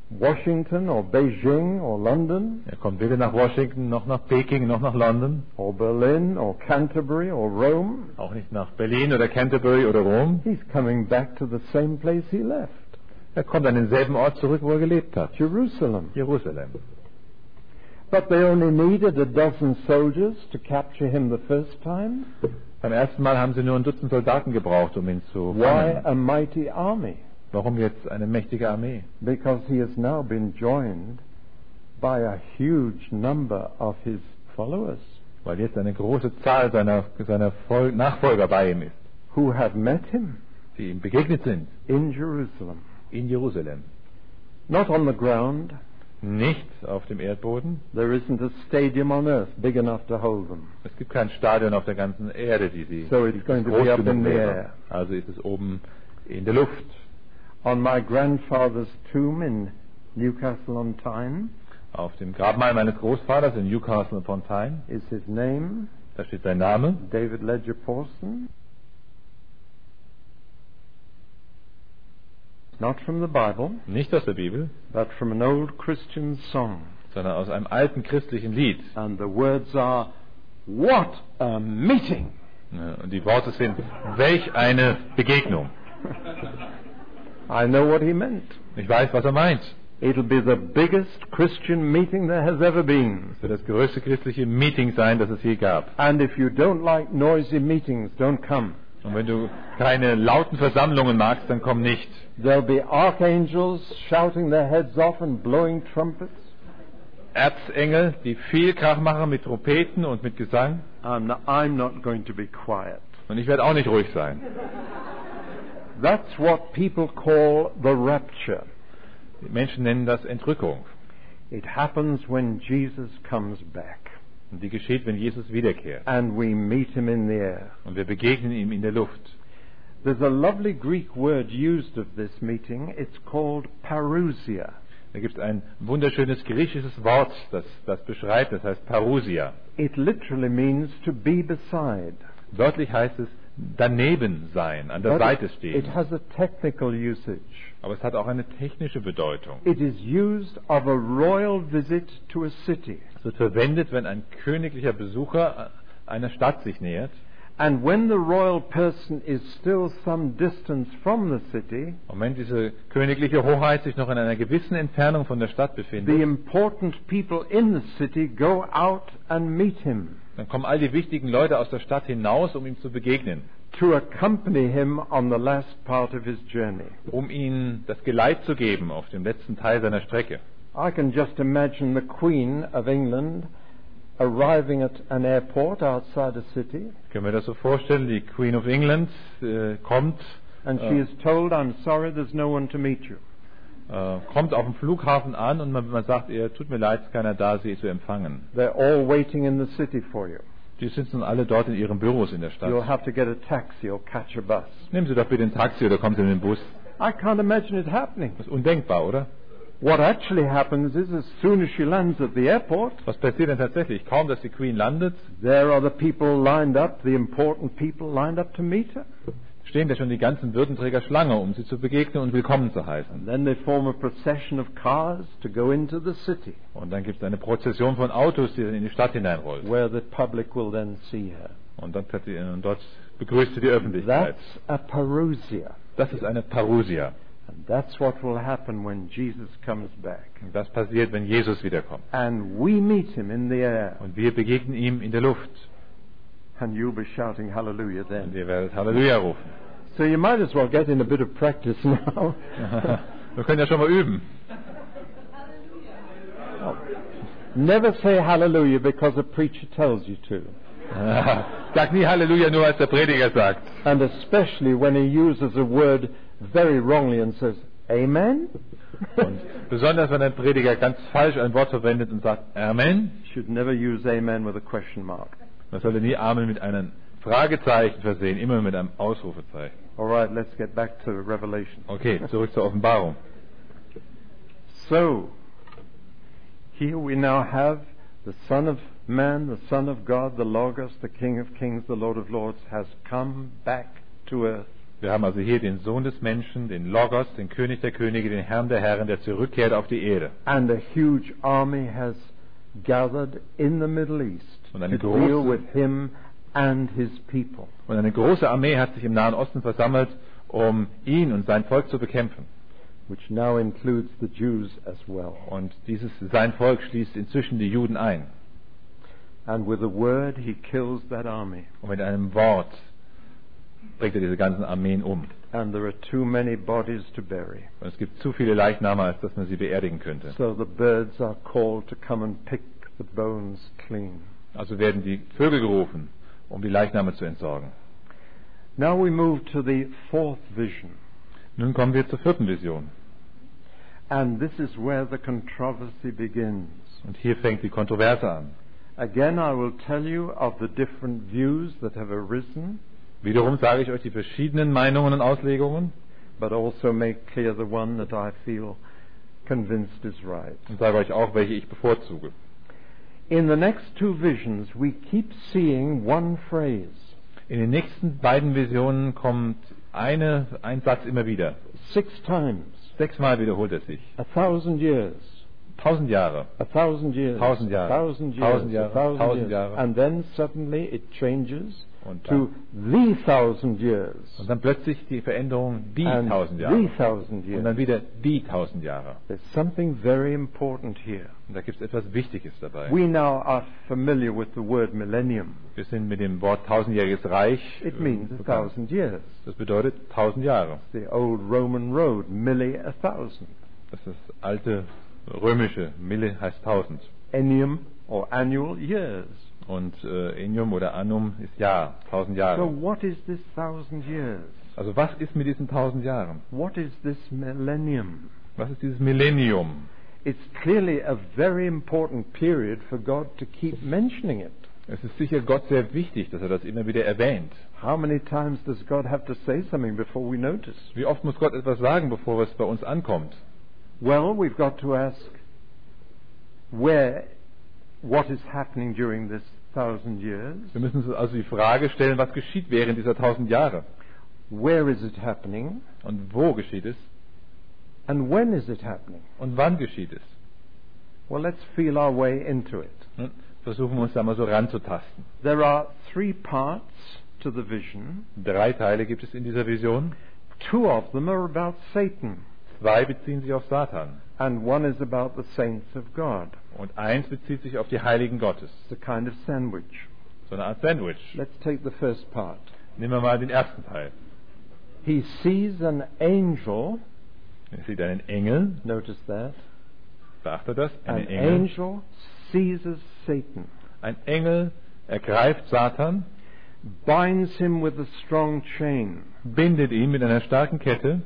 Washington or Beijing or London Er kommt weder nach Washington, noch nach Peking, noch nach London, or Berlin or Canterbury or Rome. auch nicht nach Berlin oder Canterbury oder Rom. He's coming back to the same place he left, Er kommt an denselben Ort zurück, wo er gelebt hat, Jerusalem. Jerusalem. But they only needed a dozen soldiers to capture him the first time. Beim ersten Mal haben sie nur ein Dutzend Soldaten gebraucht, um ihn zu Why fangen. a mighty army? Warum jetzt eine mächtige Armee? Because he has now been joined by a huge number of his followers Weil jetzt eine große Zahl seiner, seiner Vol- Nachfolger bei ihm ist, who have met him die ihm begegnet sind in Jerusalem. in Jerusalem. Not on the ground. Nicht auf dem Erdboden. There isn't a stadium on earth big enough to hold them. Es gibt kein Stadion auf der ganzen Erde, die sie So it's die going to groß be up genug in the wäre. air. Also ist es oben in der Luft. On my grandfather's tomb in Newcastle on Tyne Auf dem Grabmal meines Großvaters in Newcastle upon Tyne, is his name, da steht sein Name, David Ledger Pawson. Not from the Bible, nicht aus der Bibel, but from an old Christian song. sondern aus einem alten christlichen Lied. And the words are, "What a meeting!" Ja, Und die Worte sind, welch eine Begegnung. I know what he meant. Ich weiß, was er meint. It'll be the biggest Christian meeting there has ever been. Es wird das größte christliche Meeting sein, das es je gab. And if you don't like noisy meetings, don't come. Und wenn du keine lauten Versammlungen magst, dann komm nicht. There'll be archangels shouting their heads off and blowing trumpets. Erzengel, die viel Krach machen mit Trompeten und mit Gesang. Um, I'm not going to be quiet. Und ich werde auch nicht ruhig sein. That's what people call the rapture. Die Menschen nennen das Entrückung. It happens when Jesus comes back Und die geschieht, wenn Jesus wiederkehrt. and we meet him in the air. Und wir begegnen ihm in der Luft. There's a lovely Greek word used of this meeting. It's called parousia. Da gibt es ein wunderschönes griechisches Wort, das das beschreibt. Das heißt Parousia. It literally means to be beside. Wörtlich heißt es daneben sein, an der But Seite it stehen. has a technical usage. Aber es hat auch eine technische Bedeutung. It is used of a royal visit to a city. Es wird verwendet, wenn ein königlicher Besucher einer Stadt sich nähert. And when the royal person is still some distance from the city, Und wenn diese königliche Hoheit sich noch in einer gewissen Entfernung von der Stadt the befindet, important people in the city go out and meet him dann kommen all die wichtigen Leute aus der Stadt hinaus, um ihm zu begegnen, to accompany him on the last part of his journey. um ihm das Geleit zu geben auf dem letzten Teil seiner Strecke. I can just imagine the Queen of England arriving at an airport outside a city, Ich kann mir das so vorstellen, die Queen of England äh, kommt, and Uh. she is told, "I'm sorry, there's no one to meet you." äh, kommt auf dem Flughafen an und man, man sagt ihr, tut mir leid, ist keiner da, sie zu empfangen. They're all waiting in the city for you. Die sitzen alle dort in ihren Büros in der You'll Stadt. have to get a taxi or catch a bus. Nehmen Sie doch bitte ein Taxi oder kommen Sie in den Bus. I can't imagine it happening. Das ist undenkbar, oder? What actually happens is, as soon as she lands at the airport, Was passiert denn tatsächlich? Kaum, dass die Queen landet, there are the people lined up, the important people lined up to meet her. stehen da schon die ganzen Würdenträger Schlange, um sie zu begegnen und willkommen zu heißen. Then they form a procession of cars to go into the city, Und dann gibt es eine Prozession von Autos, die dann in die Stadt hineinrollt. where the public will then see her. Und, dann, hat sie- und dort begrüßt sie die Öffentlichkeit. That's a parousia. Das ist eine Parousia. And that's what will happen when Jesus comes back. Und das passiert, wenn Jesus wiederkommt. And we meet him in the air. Und wir begegnen ihm in der Luft. And you'll be shouting hallelujah Und then. ihr werdet Halleluja rufen. So you might as well get in a bit of practice now. Wir können ja schon mal üben. Never say hallelujah because a preacher tells you to. Sag nie Halleluja, nur als der Prediger sagt. And especially when he uses a word very wrongly and says, Amen? Und besonders wenn ein Prediger ganz falsch ein Wort verwendet und sagt Amen, Should never use amen with a question mark. dann soll er nie Amen mit einem Fragezeichen versehen, immer mit einem Ausrufezeichen. All right, let's get back to Revelation. Okay, zurück zur Offenbarung. So, here we now have the Son of Man, the Son of God, the Logos, the King of Kings, the Lord of Lords, has come back to earth. Wir haben also hier den Sohn des Menschen, den Logos, den König der Könige, den Herrn der Herren, der zurückkehrt auf die Erde. And a huge army has gathered in the Middle East Und to eine deal große, with him and his people. und eine große Armee hat sich im Nahen Osten versammelt, um ihn und sein Volk zu bekämpfen. Which now includes the Jews as well. Und dieses sein Volk schließt inzwischen die Juden ein. And with a word he kills that army. Und mit einem Wort bringt er diese ganzen Armeen um. And there are too many bodies to bury. Und es gibt zu viele Leichname, als dass man sie beerdigen könnte. So the birds are called to come and pick the bones clean. Also werden die Vögel gerufen, um die Leichname zu entsorgen. Now we move to the fourth vision. Nun kommen wir zur vierten Vision. And this is where the controversy begins. Und hier fängt die Kontroverse an. Again, I will tell you of the different views that have arisen, Wiederum sage ich euch die verschiedenen Meinungen und Auslegungen but also make clear the one that I feel convinced is right. und sage euch auch, welche ich bevorzuge. In the next two visions, we keep seeing one phrase. In den nächsten beiden Visionen kommt eine, ein Satz immer wieder. Six times. Sechsmal wiederholt er sich. A thousand years. Tausend Jahre. A thousand years. Tausend Jahre. Thousand years. Tausend Jahre. A thousand Tausend years. Jahre. And then suddenly it changes Und to dann, the thousand years. und dann plötzlich die Veränderung die And tausend the Jahre. thousand Und dann years. wieder die tausend Jahre. There's something very important here. Und da gibt es etwas Wichtiges dabei. We now are familiar with the word millennium. Wir sind mit dem Wort tausendjähriges Reich It äh, means a bekannt. thousand years. Das bedeutet tausend Jahre. The old Roman road, milli a thousand. Das ist das alte römische. Mille heißt tausend. Ennium or annual years. Und äh, Ennium oder Annum ist Jahr, tausend So Jahre. what is this thousand years? Also was ist mit diesen tausend Jahren? What is this millennium? Was ist dieses Millennium? It's clearly a very important period for God to keep mentioning it. Es ist sicher Gott sehr wichtig, dass er das immer wieder erwähnt. How many times does God have to say something before we notice? Wie oft muss Gott etwas sagen, bevor es bei uns ankommt? Well, we've got to ask where, what is happening during this thousand years? Wir müssen uns also die Frage stellen, was geschieht während dieser tausend Jahre? Where is it happening? Und wo geschieht es? And when is it happening? Und wann geschieht es? Well, let's feel our way into it. Hm? Versuchen wir uns da mal so ranzutasten. There are three parts to the vision. Drei Teile gibt es in dieser Vision. Two of them are about Satan, Zwei beziehen sich auf Satan. and one is about the saints of God. Und eins bezieht sich auf die Heiligen Gottes. It's a kind of sandwich. So eine Art Sandwich. Let's take the first part. Nehmen wir mal den ersten Teil. He sees an angel, Er sieht einen Engel. notice that. Beachtet das? An Einen Engel. angel seizes Satan, Ein Engel ergreift Satan, binds him with a strong chain, bindet ihn mit einer starken Kette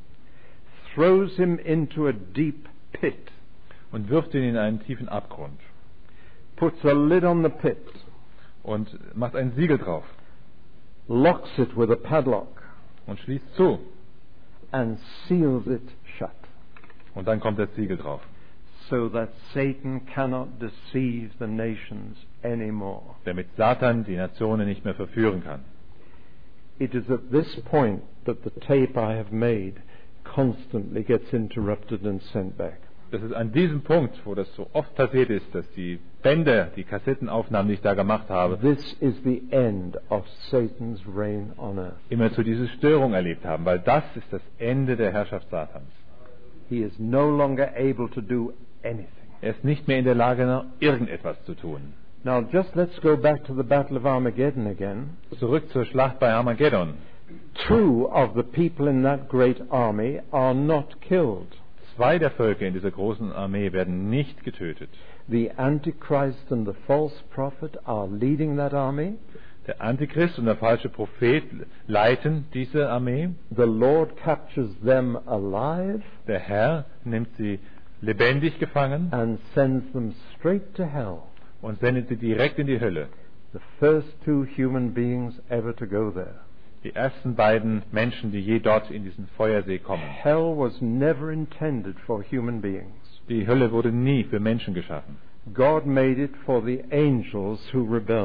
throws him into a deep pit, und wirft ihn in einen tiefen Abgrund puts a lid on the pit, und macht ein Siegel drauf locks it with a padlock, und schließt zu. and seals it shut, Und dann kommt das Siegel drauf, so that Satan cannot deceive the nations anymore. damit Satan die Nationen nicht mehr verführen kann. It is at this point that the tape I have made constantly gets interrupted and sent back. Das ist an diesem Punkt, wo das so oft passiert ist, dass die Bänder, die Kassettenaufnahmen, die ich da gemacht habe, This is the end of Satan's reign on earth. immer zu dieser Störung erlebt haben, weil das ist das Ende der Herrschaft Satans. He is no longer able to do anything. Er ist nicht mehr in der Lage, noch irgendetwas zu tun. Now, just let's go back to the Battle of Armageddon again. Zurück zur Schlacht bei Armageddon. Two of the people in that great army are not killed. Zwei der Völker in dieser großen Armee werden nicht getötet. The Antichrist and the false prophet are leading that army. Der Antichrist und der falsche Prophet leiten diese Armee. The Lord captures them alive Der Herr nimmt sie lebendig gefangen and sends them straight to hell. und sendet sie direkt in die Hölle. The first two human beings ever to go there. Die ersten beiden Menschen, die je dort in diesen Feuersee kommen. Hell was never intended for human beings. Die Hölle wurde nie für Menschen geschaffen. God made it for the angels who rebelled.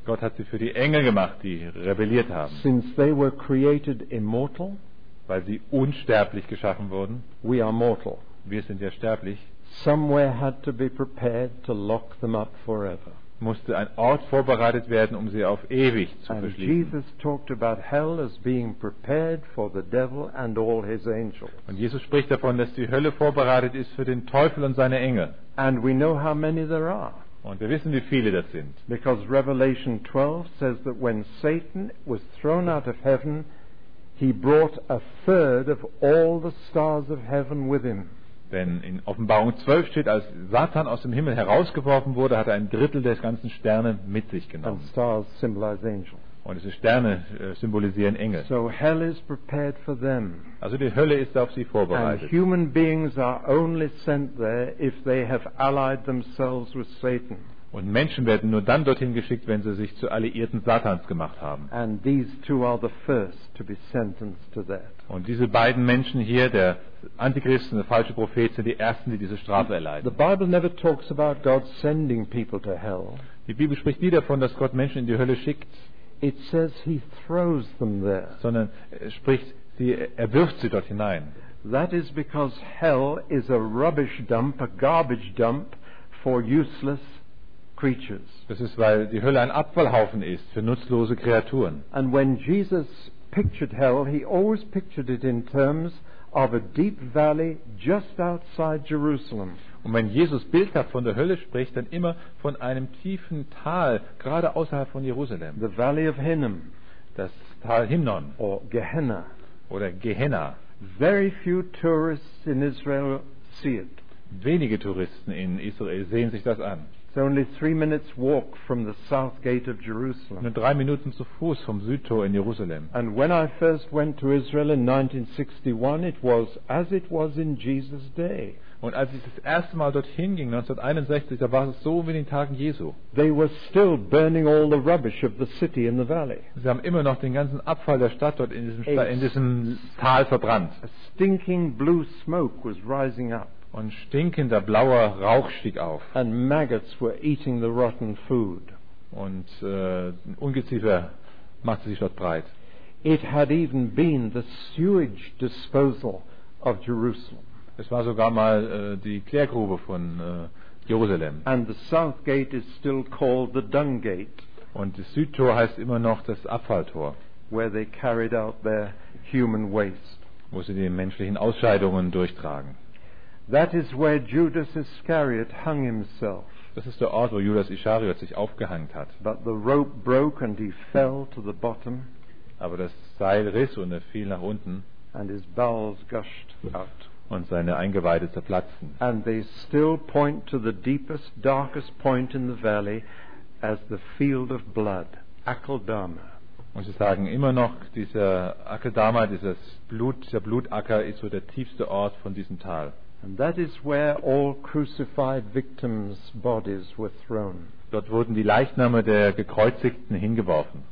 Gott hat sie für die Engel gemacht, die rebelliert haben. Since they were created immortal, Weil sie unsterblich geschaffen wurden. we are mortal. Wir sind ja sterblich. Somewhere had to be prepared to lock them up forever. Musste ein Ort vorbereitet werden, um sie auf ewig zu And verschließen. Jesus talked about hell as being prepared for the devil and all his angels. Und Jesus spricht davon, dass die Hölle vorbereitet ist für den Teufel und seine Engel. And we know how many there are. Und wir wissen, wie viele das sind. Because Revelation twelve says that when Satan was thrown out of heaven, he brought a third of all the stars of heaven with him. Denn in Offenbarung zwölf steht, als Satan aus dem Himmel herausgeworfen wurde, hat er ein Drittel der ganzen Sterne mit sich And genommen. stars symbolize angels. Und diese Sterne äh, symbolisieren Engel. So hell is prepared for them. Also die Hölle ist auf sie And vorbereitet. human beings are only sent there if they have allied themselves with Satan. Und Menschen werden nur dann dorthin geschickt, wenn sie sich zu Alliierten Satans gemacht haben. And these two are the first to be sentenced to that. Und diese beiden Menschen hier, der Antichrist und der falsche Prophet, sind die ersten, die diese Strafe The erleiden. Bible never talks about God sending people to hell. Die Bibel spricht nie davon, dass Gott Menschen in die Hölle schickt, It says he throws them there. sondern es spricht, sie, er wirft sie dort hinein. That is because hell is a rubbish dump, a garbage dump for useless creatures. Das ist, weil die Hölle ein Abfallhaufen ist für nutzlose Kreaturen. And when Jesus pictured hell, he always pictured it in terms of a deep valley just outside Jerusalem. Und wenn Jesus bildhaft von der Hölle spricht, dann immer von einem tiefen Tal, gerade außerhalb von Jerusalem. The Valley of Hinnom, Das Tal Hinnom or Gehenna. oder Gehenna. Very few tourists in Israel see it. Wenige Touristen in Israel sehen sich das an. It's only three minutes walk from the south gate of Jerusalem. Nur drei Minuten zu Fuß vom Südtor in Jerusalem. And when I first went to Israel in nineteen sixty-one, it was as it was in Jesus' day. Und als ich das erste Mal dorthin ging, neunzehnhunderteinundsechzig, da war es so wie in den Tagen Jesu. They were still burning all the rubbish of the city in the valley. Sie haben immer noch den ganzen Abfall der Stadt dort in diesem, Sta in diesem Tal verbrannt. A stinking blue smoke was rising up, Und stinkender blauer Rauch stieg auf. and maggots were eating the rotten food. Und äh, ein Ungeziefer machte sich dort breit. It had even been the sewage disposal of Jerusalem. Es war sogar mal äh, die Klärgrube von äh, Jerusalem. And the south gate is still called the dung gate, Und das Südtor heißt immer noch das Abfalltor, where they carried out their human waste. wo sie die menschlichen Ausscheidungen durchtragen. That is where Judas Iscariot hung himself. Das ist der Ort, wo Judas Ischariot sich aufgehangt hat. But the rope broke and he fell to the bottom, Aber das Seil riss und er fiel nach unten and his bowels gushed out. und seine Eingeweide zerplatzten. And they still point to the deepest, darkest point in the valley as the field of blood, Akeldama. Und sie sagen immer noch, dieser Akeldama, dieses Blut, dieser Blutacker ist so der tiefste Ort von diesem Tal. And that is where all crucified victims' bodies were thrown. Dort wurden die Leichname der Gekreuzigten hingeworfen.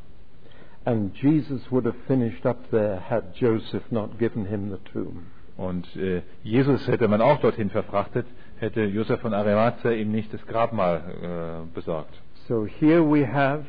And Jesus would have finished up there had Joseph not given him the tomb. Und äh, Jesus hätte man auch dorthin verfrachtet, hätte Josef von Arimathea ihm nicht das Grabmal äh, besorgt. So here we have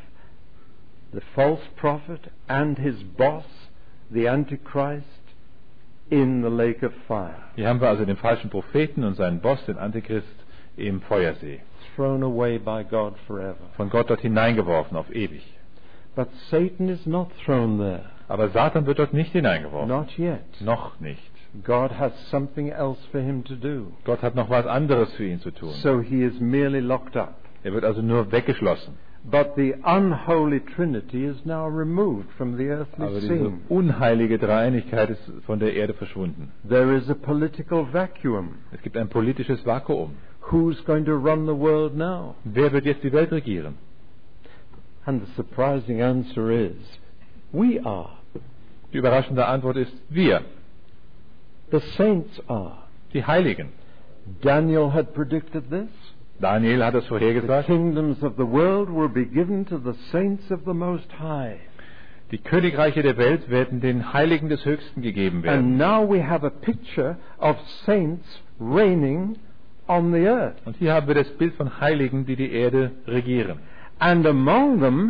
the false prophet and his boss, the Antichrist, in the lake of fire, Hier haben wir also den falschen Propheten und seinen Boss, den Antichrist, im Feuersee. thrown away by God forever. Von Gott dort hineingeworfen, auf ewig. But Satan is not thrown there. Aber Satan wird dort nicht hineingeworfen. Not yet. Noch nicht. God has something else for him to do. Gott hat noch was anderes für ihn zu tun. So he is merely locked up. Er wird also nur weggeschlossen. But the unholy Trinity is now removed from the earthly Aber diese scene. unheilige Dreieinigkeit ist von der Erde verschwunden. There is a political vacuum. Es gibt ein politisches Vakuum. Who's going to run the world now? Wer wird jetzt die Welt regieren? And the surprising answer is, we are. Die überraschende Antwort ist wir, The saints are. die Heiligen. Daniel had predicted this. Daniel hat es The vorhergesagt. kingdoms of the world will be given to the saints of the Most High. Die Königreiche der Welt werden den Heiligen des Höchsten gegeben And werden. now we have a picture of saints reigning on the earth. Und hier haben wir das Bild von Heiligen, die die Erde regieren. And among them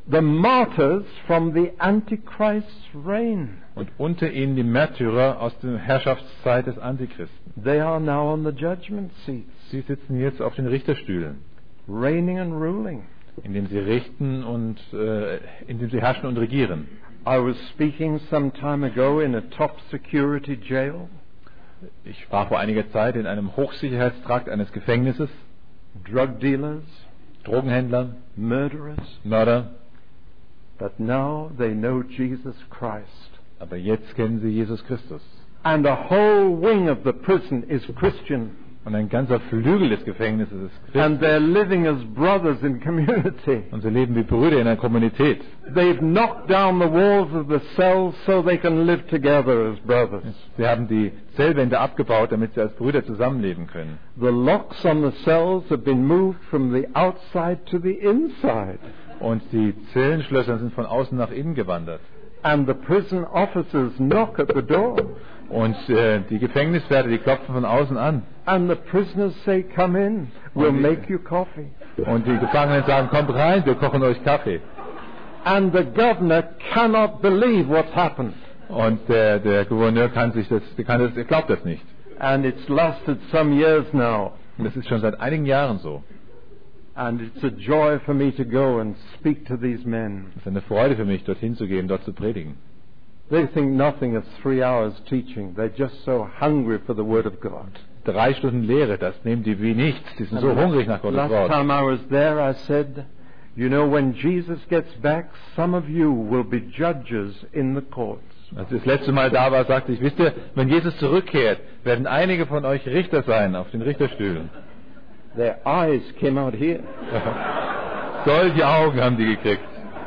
the martyrs from the Antichrist's reign. Und unter ihnen die Märtyrer aus der Herrschaftszeit des Antichristen. They are now on the judgment seats, Sie sitzen jetzt auf den Richterstühlen, reigning and ruling. indem sie richten und äh, indem sie herrschen und regieren. I was speaking some time ago in a top security jail. Ich war vor einiger Zeit in einem Hochsicherheitstrakt eines Gefängnisses. Drug dealers, Drogenhändler, murderers, Mörder. but now they know Jesus Christ. Aber jetzt kennen sie Jesus Christus. And a whole wing of the prison is Christian. Und ein ganzer Flügel des Gefängnisses ist And Christus. they're living as brothers in community. Und sie leben wie Brüder in einer Kommunität. They've knocked down the walls of the cells so they can live together as brothers. Sie haben die Zellwände abgebaut, damit sie als Brüder zusammenleben können. The locks on the cells have been moved from the outside to the inside. Und die Zellenschlösser sind von außen nach innen gewandert. And the prison officers knock at the door. Und äh, die Gefängniswärter, die klopfen von außen an. And the prisoners say, come in, we'll make you coffee. Und die Gefangenen sagen, kommt rein, wir kochen euch Kaffee. And the governor cannot believe what's happened. Und der, der Gouverneur kann sich das, der kann das, er glaubt das nicht. And it's lasted some years now. Und das ist schon seit einigen Jahren so. And it's a joy for me to go and speak to these men. Es ist eine Freude für mich, dorthin zu gehen, dort zu predigen. They think nothing of three hours teaching. They're just so hungry for the Word of God. Drei Stunden Lehre, das nehmen die wie nichts. Die sind so And hungrig nach Gottes last Wort. time I was there, I said, you know, when Jesus gets back, some of you will be judges in the courts. Als ich das letzte Mal da war, sagte ich, wisst ihr, wenn Jesus zurückkehrt, werden einige von euch Richter sein auf den Richterstühlen. Their eyes came out here. Solche Augen haben die gekriegt.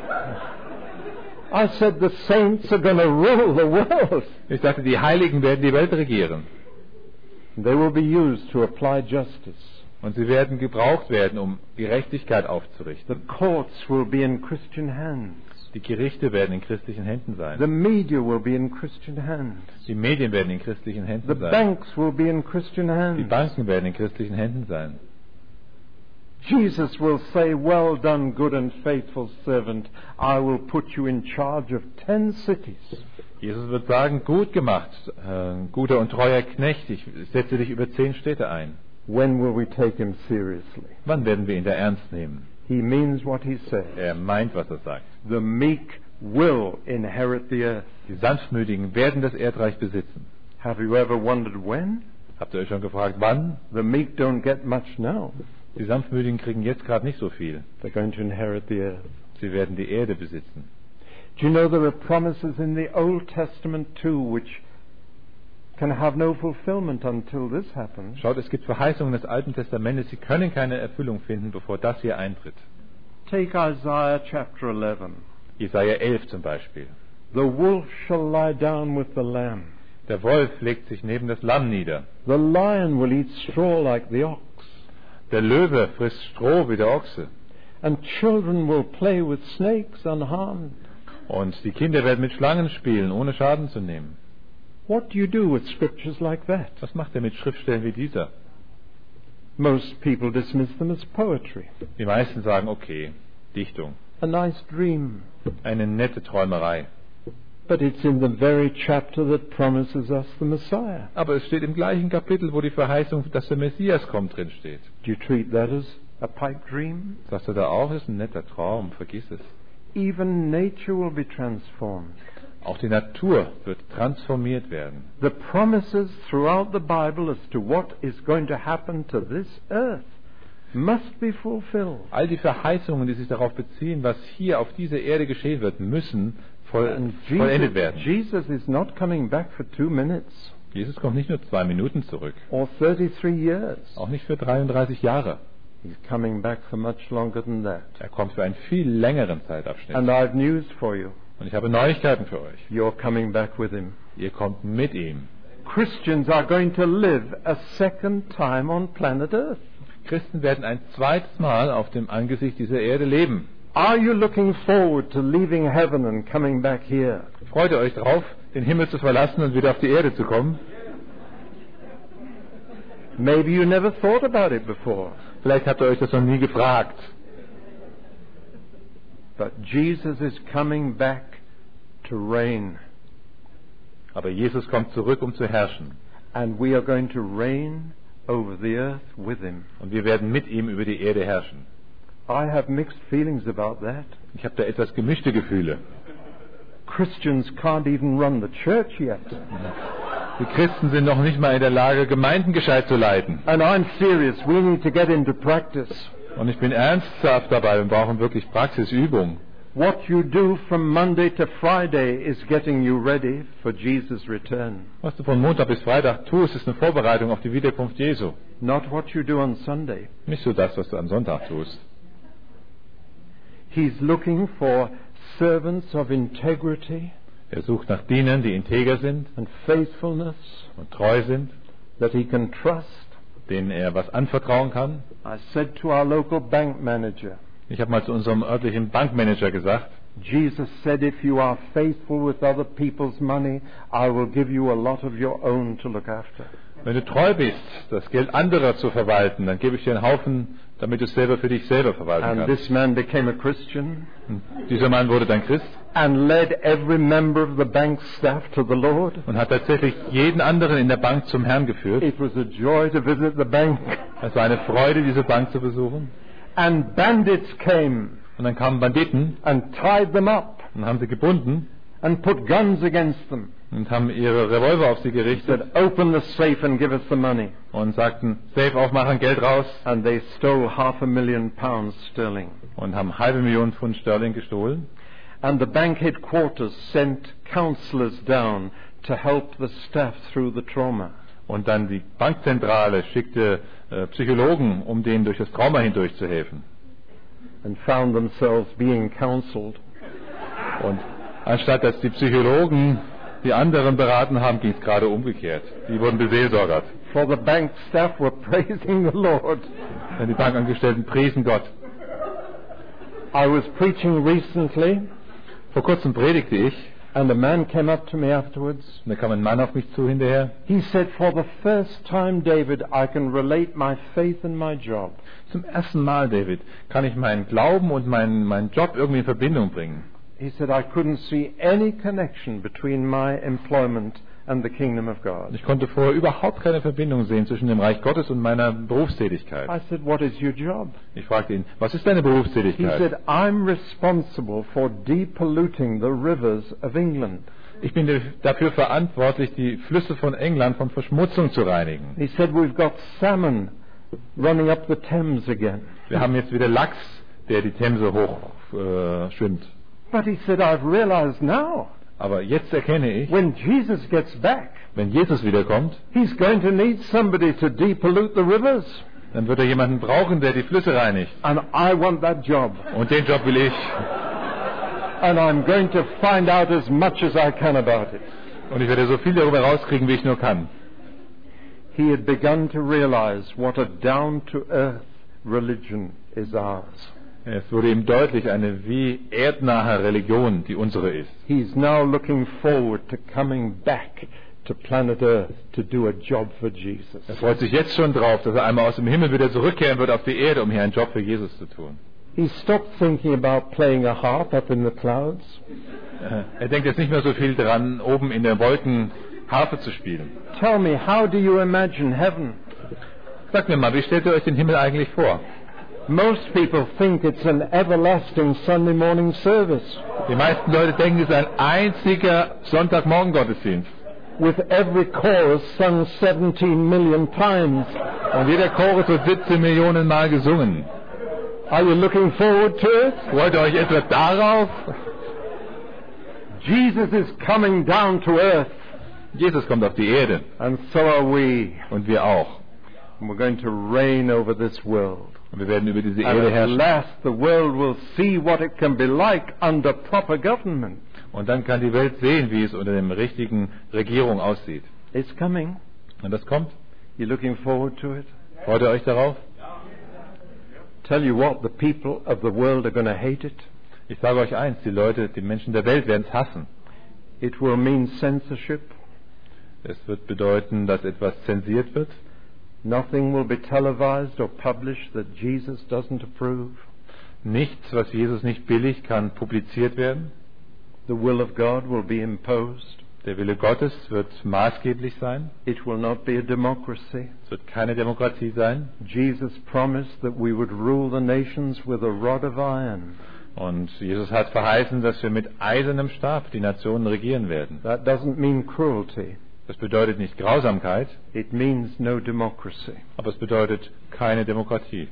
I said, the saints are going to rule the world. Ich sagte, die Heiligen werden die Welt regieren. They will be used to apply justice. Und sie werden gebraucht werden, um Gerechtigkeit aufzurichten. The courts will be in Christian hands. Die Gerichte werden in christlichen Händen The sein. media will be in Christian hands. Die Medien werden in christlichen The Händen sein. banks will be in Christian Die hands. Banken werden in christlichen Händen sein. Jesus will say, well done, good and faithful servant. I will put you in charge of ten cities. Jesus wird sagen, gut gemacht, äh, guter und treuer Knecht, ich setze dich über zehn Städte ein. When will we take him seriously? Wann werden wir ihn da ernst nehmen? He means what he says. Er meint, was er sagt. The meek will inherit the earth. Die Sanftmütigen werden das Erdreich besitzen. Have you ever wondered when? Habt ihr euch schon gefragt, wann? The meek don't get much now. Die Sanftmütigen kriegen jetzt gerade nicht so viel. They're going to inherit the earth. Sie werden die Erde besitzen. Do you know there are promises in the Old Testament too which can have no fulfillment until this happens? Schaut, es gibt Verheißungen des Alten Testamentes, sie können keine Erfüllung finden, bevor das hier eintritt. Take Isaiah chapter eleven. Jesaja elf zum Beispiel. The wolf shall lie down with the lamb. Der Wolf legt sich neben das Lamm nieder. The lion will eat straw like the ox. Der Löwe frisst Stroh wie der Ochse. And children will play with snakes unharmed. Und die Kinder werden mit Schlangen spielen, ohne Schaden zu nehmen. What do you do with scriptures like that? Was macht er mit Schriftstellen wie dieser? Most people dismiss them as poetry. Die meisten sagen, okay, Dichtung, A nice dream. eine nette Träumerei. But it's in the very chapter that promises us the Messiah. Aber es steht im gleichen Kapitel, wo die Verheißung, dass der Messias kommt, drin steht. Do you treat that as a pipe dream? Sagst du da auch, ist ein netter Traum, vergiss es. Even nature will be transformed. Auch die Natur wird transformiert werden. The promises throughout the Bible as to what is going to happen to this earth must be fulfilled. All die Verheißungen, die sich darauf beziehen, was hier auf dieser Erde geschehen wird, müssen voll, And vollendet Jesus, werden. Jesus is not coming back for two minutes Jesus kommt nicht nur zwei Minuten zurück, or thirty-three years. auch nicht für dreiunddreißig Jahre. He's coming back for much longer than that. Er kommt für einen viel längeren Zeitabschnitt. And I've news for you. Und ich habe Neuigkeiten für euch. You're coming back with him. Ihr kommt mit ihm. Christians are going to live a second time on planet Earth. Christen werden ein zweites Mal auf dem Angesicht dieser Erde leben. Are you looking forward to leaving heaven and coming back here? Freut ihr euch drauf, den Himmel zu verlassen und wieder auf die Erde zu kommen? Maybe you never thought about it before. Vielleicht habt ihr euch das noch nie gefragt. But Jesus is coming back to reign. Aber Jesus kommt zurück, um zu herrschen. And we are going to reign over the earth with him. Und wir werden mit ihm über die Erde herrschen. I have mixed feelings about that. Ich habe da etwas gemischte Gefühle. Christians can't even run the church yet. Die Christen sind noch nicht mal in der Lage, Gemeinden gescheit zu leiten. And I'm serious. We need to get into practice. Und ich bin ernsthaft dabei, wir brauchen wirklich Praxisübung. What you do from Monday to Friday is getting you ready for Jesus' return. Was du von Montag bis Freitag tust, ist eine Vorbereitung auf die Wiederkunft Jesu. Not what you do on Sunday. Nicht so das, was du am Sonntag tust. He's looking for servants of integrity Er sucht nach Dienern, die integer sind and faithfulness und treu sind, that he can trust. denen er was anvertrauen kann. I said to our local bank manager, Ich habe mal zu unserem örtlichen Bankmanager gesagt, Jesus said, if you are faithful with other people's money, I will give you a lot of your own to look after. wenn du treu bist, das Geld anderer zu verwalten, dann gebe ich dir einen Haufen, damit du es selber für dich selber verwalten And kannst. this man became a Christian Und dieser Mann wurde dann Christ and led every member of the bank staff to the Lord. und hat tatsächlich jeden anderen in der Bank zum Herrn geführt. It was a joy to visit the bank. Es war eine Freude, diese Bank zu besuchen. And bandits came Und dann kamen Banditen and tied them up und haben sie gebunden and put guns against them. und haben ihre Revolver auf sie gerichtet Said, open the safe and give us the money. und sagten, Safe aufmachen, Geld raus, And they stole half a million pounds sterling. und haben halbe Million Pfund Sterling gestohlen. And the bank headquarters sent counselors down to help the staff through the trauma. Und dann die Bankzentrale schickte äh, Psychologen, um denen durch das Trauma hindurch zu helfen. And found themselves being counseled. Und anstatt dass die Psychologen die anderen beraten haben, ging es gerade umgekehrt. Die wurden beseelsorgert. For the bank staff were praising the Lord. Denn die Bankangestellten priesen Gott. I was preaching recently, Vor kurzem predigte ich, and a man came up to me afterwards. und da kam ein Mann auf mich zu hinterher. He said, for the first time, David, I can relate my faith and my job. Zum ersten Mal, David, kann ich meinen Glauben und meinen, meinen Job irgendwie in Verbindung bringen. He said, I couldn't see any connection between my employment and the kingdom of God. Ich konnte vorher überhaupt keine Verbindung sehen zwischen dem Reich Gottes und meiner Berufstätigkeit. I said, what is your job? Ich fragte ihn, was ist deine He Berufstätigkeit? said, I'm responsible for depolluting the rivers of England. Ich bin dafür verantwortlich, die Flüsse von England von Verschmutzung zu reinigen. He said, we've got salmon running up the Thames again. Wir haben jetzt wieder Lachs, der die Themse hoch äh, schwimmt. But he said, I've realized now, Aber jetzt erkenne ich, when Jesus gets back, wenn Jesus wiederkommt, he's going to need somebody to depollute the rivers. dann wird er jemanden brauchen, der die Flüsse reinigt. And I want that job. Und den Job will ich. And I'm going to find out as much as I can about it. Und ich werde so viel darüber rauskriegen, wie ich nur kann. He had begun to realize what a down-to-earth religion is ours. Es wurde ihm deutlich, eine wie erdnahe Religion, die unsere ist. He's now looking forward to coming back to planet Earth to do a job for Jesus. Er freut sich jetzt schon drauf, dass er einmal aus dem Himmel wieder zurückkehren wird auf die Erde, um hier einen Job für Jesus zu tun. He stopped thinking about playing a harp up in the clouds. Er denkt jetzt nicht mehr so viel dran, oben in den Wolken Harfe zu spielen. Tell me, how do you imagine heaven? Sagt mir mal, wie stellt ihr euch den Himmel eigentlich vor? Most people think it's an everlasting Sunday morning service Die meisten Leute denken, es ist ein einziger Sonntagmorgen-Gottesdienst. with every chorus sung seventeen million times. Und jeder Chorus wird siebzehn Millionen Mal gesungen. Are you looking forward to it? Freut ihr euch etwa darauf? Jesus is coming down to earth, Jesus kommt auf die Erde. and so are we. Und wir auch. And we're going to reign over this world. Und wir werden über diese And Erde at herrschen. last the world will see what it can be like under proper government. Und dann kann die Welt sehen, wie es unter der richtigen Regierung aussieht. It's coming. Und das kommt. You looking forward to it? Freut ihr euch darauf? Tell you what, the people of the world are going to hate it. Ich sage euch eins, die Leute, die Menschen der Welt werden es hassen. It will mean censorship. Es wird bedeuten, dass etwas zensiert wird. Nothing will be televised or published that Jesus doesn't approve. Nichts, was Jesus nicht billigt, kann publiziert werden. The will of God will be imposed. Der Wille Gottes wird maßgeblich sein. It will not be a democracy. Es wird keine Demokratie sein. Jesus promised that we would rule the nations with a rod of iron. Und Jesus hat verheißen, dass wir mit eisernem Stab die Nationen regieren werden. That doesn't mean cruelty. Das bedeutet nicht Grausamkeit, It means no democracy. aber es bedeutet keine Demokratie.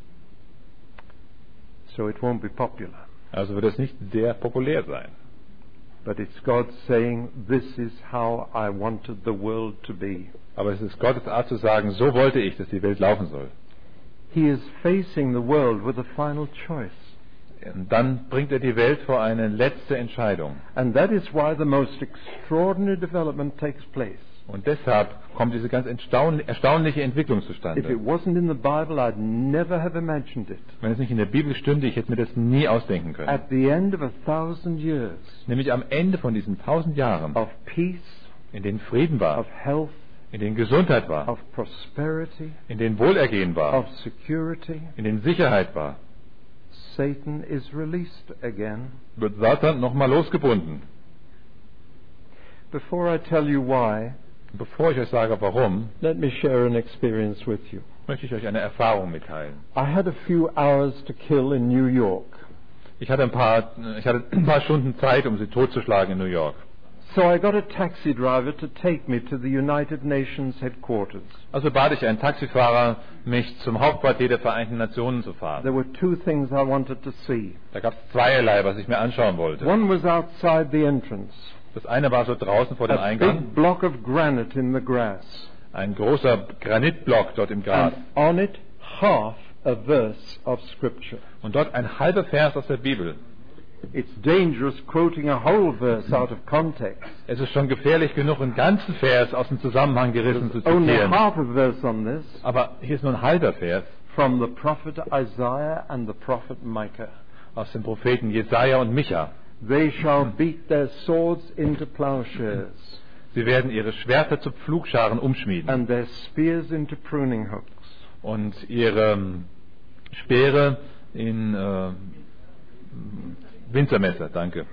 So it won't be popular. Also wird es nicht sehr populär sein. But it's God saying, this is how I wanted the world to be. Aber es ist Gottes Art zu sagen, so wollte ich, dass die Welt laufen soll. He is facing the world with a final choice. Und dann bringt er die Welt vor eine letzte Entscheidung. And that is why the most extraordinary development takes place. Und deshalb kommt diese ganz erstaunli- erstaunliche Entwicklung If zustande. it wasn't in the Bible, I'd never have imagined it. Wenn es nicht in der Bibel stünde, ich hätte mir das nie ausdenken können. At the end of a thousand years Nämlich am Ende von diesen tausend Jahren, of peace, in denen Frieden war, of health, in denen Gesundheit war, of prosperity, in denen Wohlergehen war, of security, in denen Sicherheit war, Satan is released again. wird Satan nochmal losgebunden. Before I tell you why, Bevor ich euch sage, warum, let me share an experience with you. möchte ich euch eine Erfahrung mitteilen. I had a few hours to kill in New York. Ich hatte ein paar, ich hatte ein paar Stunden Zeit, um sie totzuschlagen in New York. So I got a taxi driver to take me to the United Nations headquarters. Also bat ich einen Taxifahrer, mich zum Hauptquartier der Vereinten Nationen zu fahren. There were two things I wanted to see. Da gab es zweierlei, was ich mir anschauen wollte. One was outside the entrance, Das eine war so draußen vor dem a Eingang, big block of granite in the grass, ein großer Granitblock dort im Gras. and on it half a verse of Scripture. Und dort ein halber Vers aus der Bibel. It's dangerous quoting a whole verse out of context. Es ist schon gefährlich genug, einen ganzen Vers aus dem Zusammenhang gerissen zu Only zitieren. half a verse on this Aber hier ist nur ein halber Vers from the prophet Isaiah and the prophet Micah. aus den Propheten Jesaja und Micha. They shall beat their swords into plowshares Sie werden ihre Schwerter zu Pflugscharen umschmieden and their spears into pruning hooks. und ihre ähm, Speere in äh, Winzermesser, danke.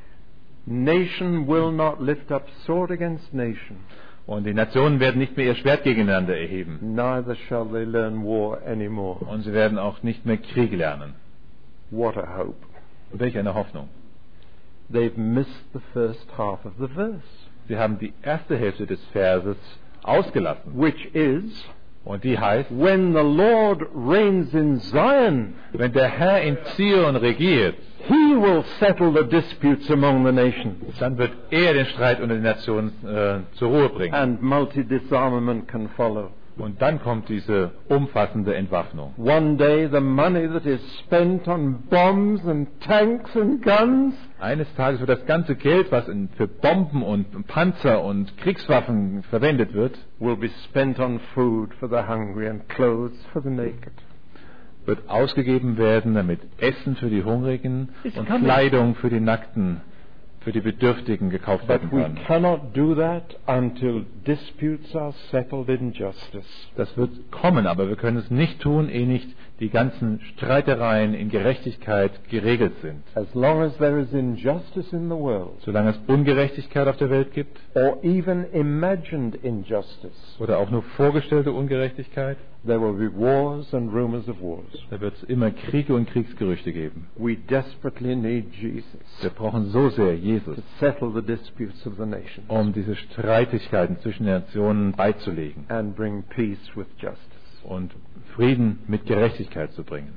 Nation will not lift up sword against nation, Und die Nationen werden nicht mehr ihr Schwert gegeneinander erheben. neither shall they learn war anymore. Und sie werden auch nicht mehr Krieg lernen. What a hope. Welch eine Hoffnung. They've missed the first half of the verse, Sie haben die erste Hälfte des Verses ausgelassen. which is, Und die heißt, when the Lord reigns in Zion, wenn der Herr in Zion regiert, He will settle the disputes among the nations, dann wird er den Streit unter den Nationen äh, zur Ruhe bringen. and multi-disarmament can follow. Und dann kommt diese umfassende Entwaffnung. One day the money that is spent on bombs and tanks and guns Eines Tages wird das ganze Geld, was in, für Bomben und Panzer und Kriegswaffen verwendet wird, will be spent on food for the hungry and clothes for the naked. wird ausgegeben werden, damit Essen für die Hungrigen It's und coming. Kleidung für die Nackten, für die Bedürftigen gekauft werden But we kann. cannot do that until disputes are settled in justice. Das wird kommen, aber wir können es nicht tun, ehe nicht die ganzen Streitereien in Gerechtigkeit geregelt sind. As long as there is injustice in the world, Solange es Ungerechtigkeit auf der Welt gibt or even imagined injustice, oder auch nur vorgestellte Ungerechtigkeit, there will be wars and rumors of wars. da wird es immer Kriege und Kriegsgerüchte geben. We desperately need Jesus Wir brauchen so sehr Jesus, to settle the disputes of the nations um diese Streitigkeiten zwischen den Nationen beizulegen and bring peace with justice. und Frieden mit Gerechtigkeit zu bringen.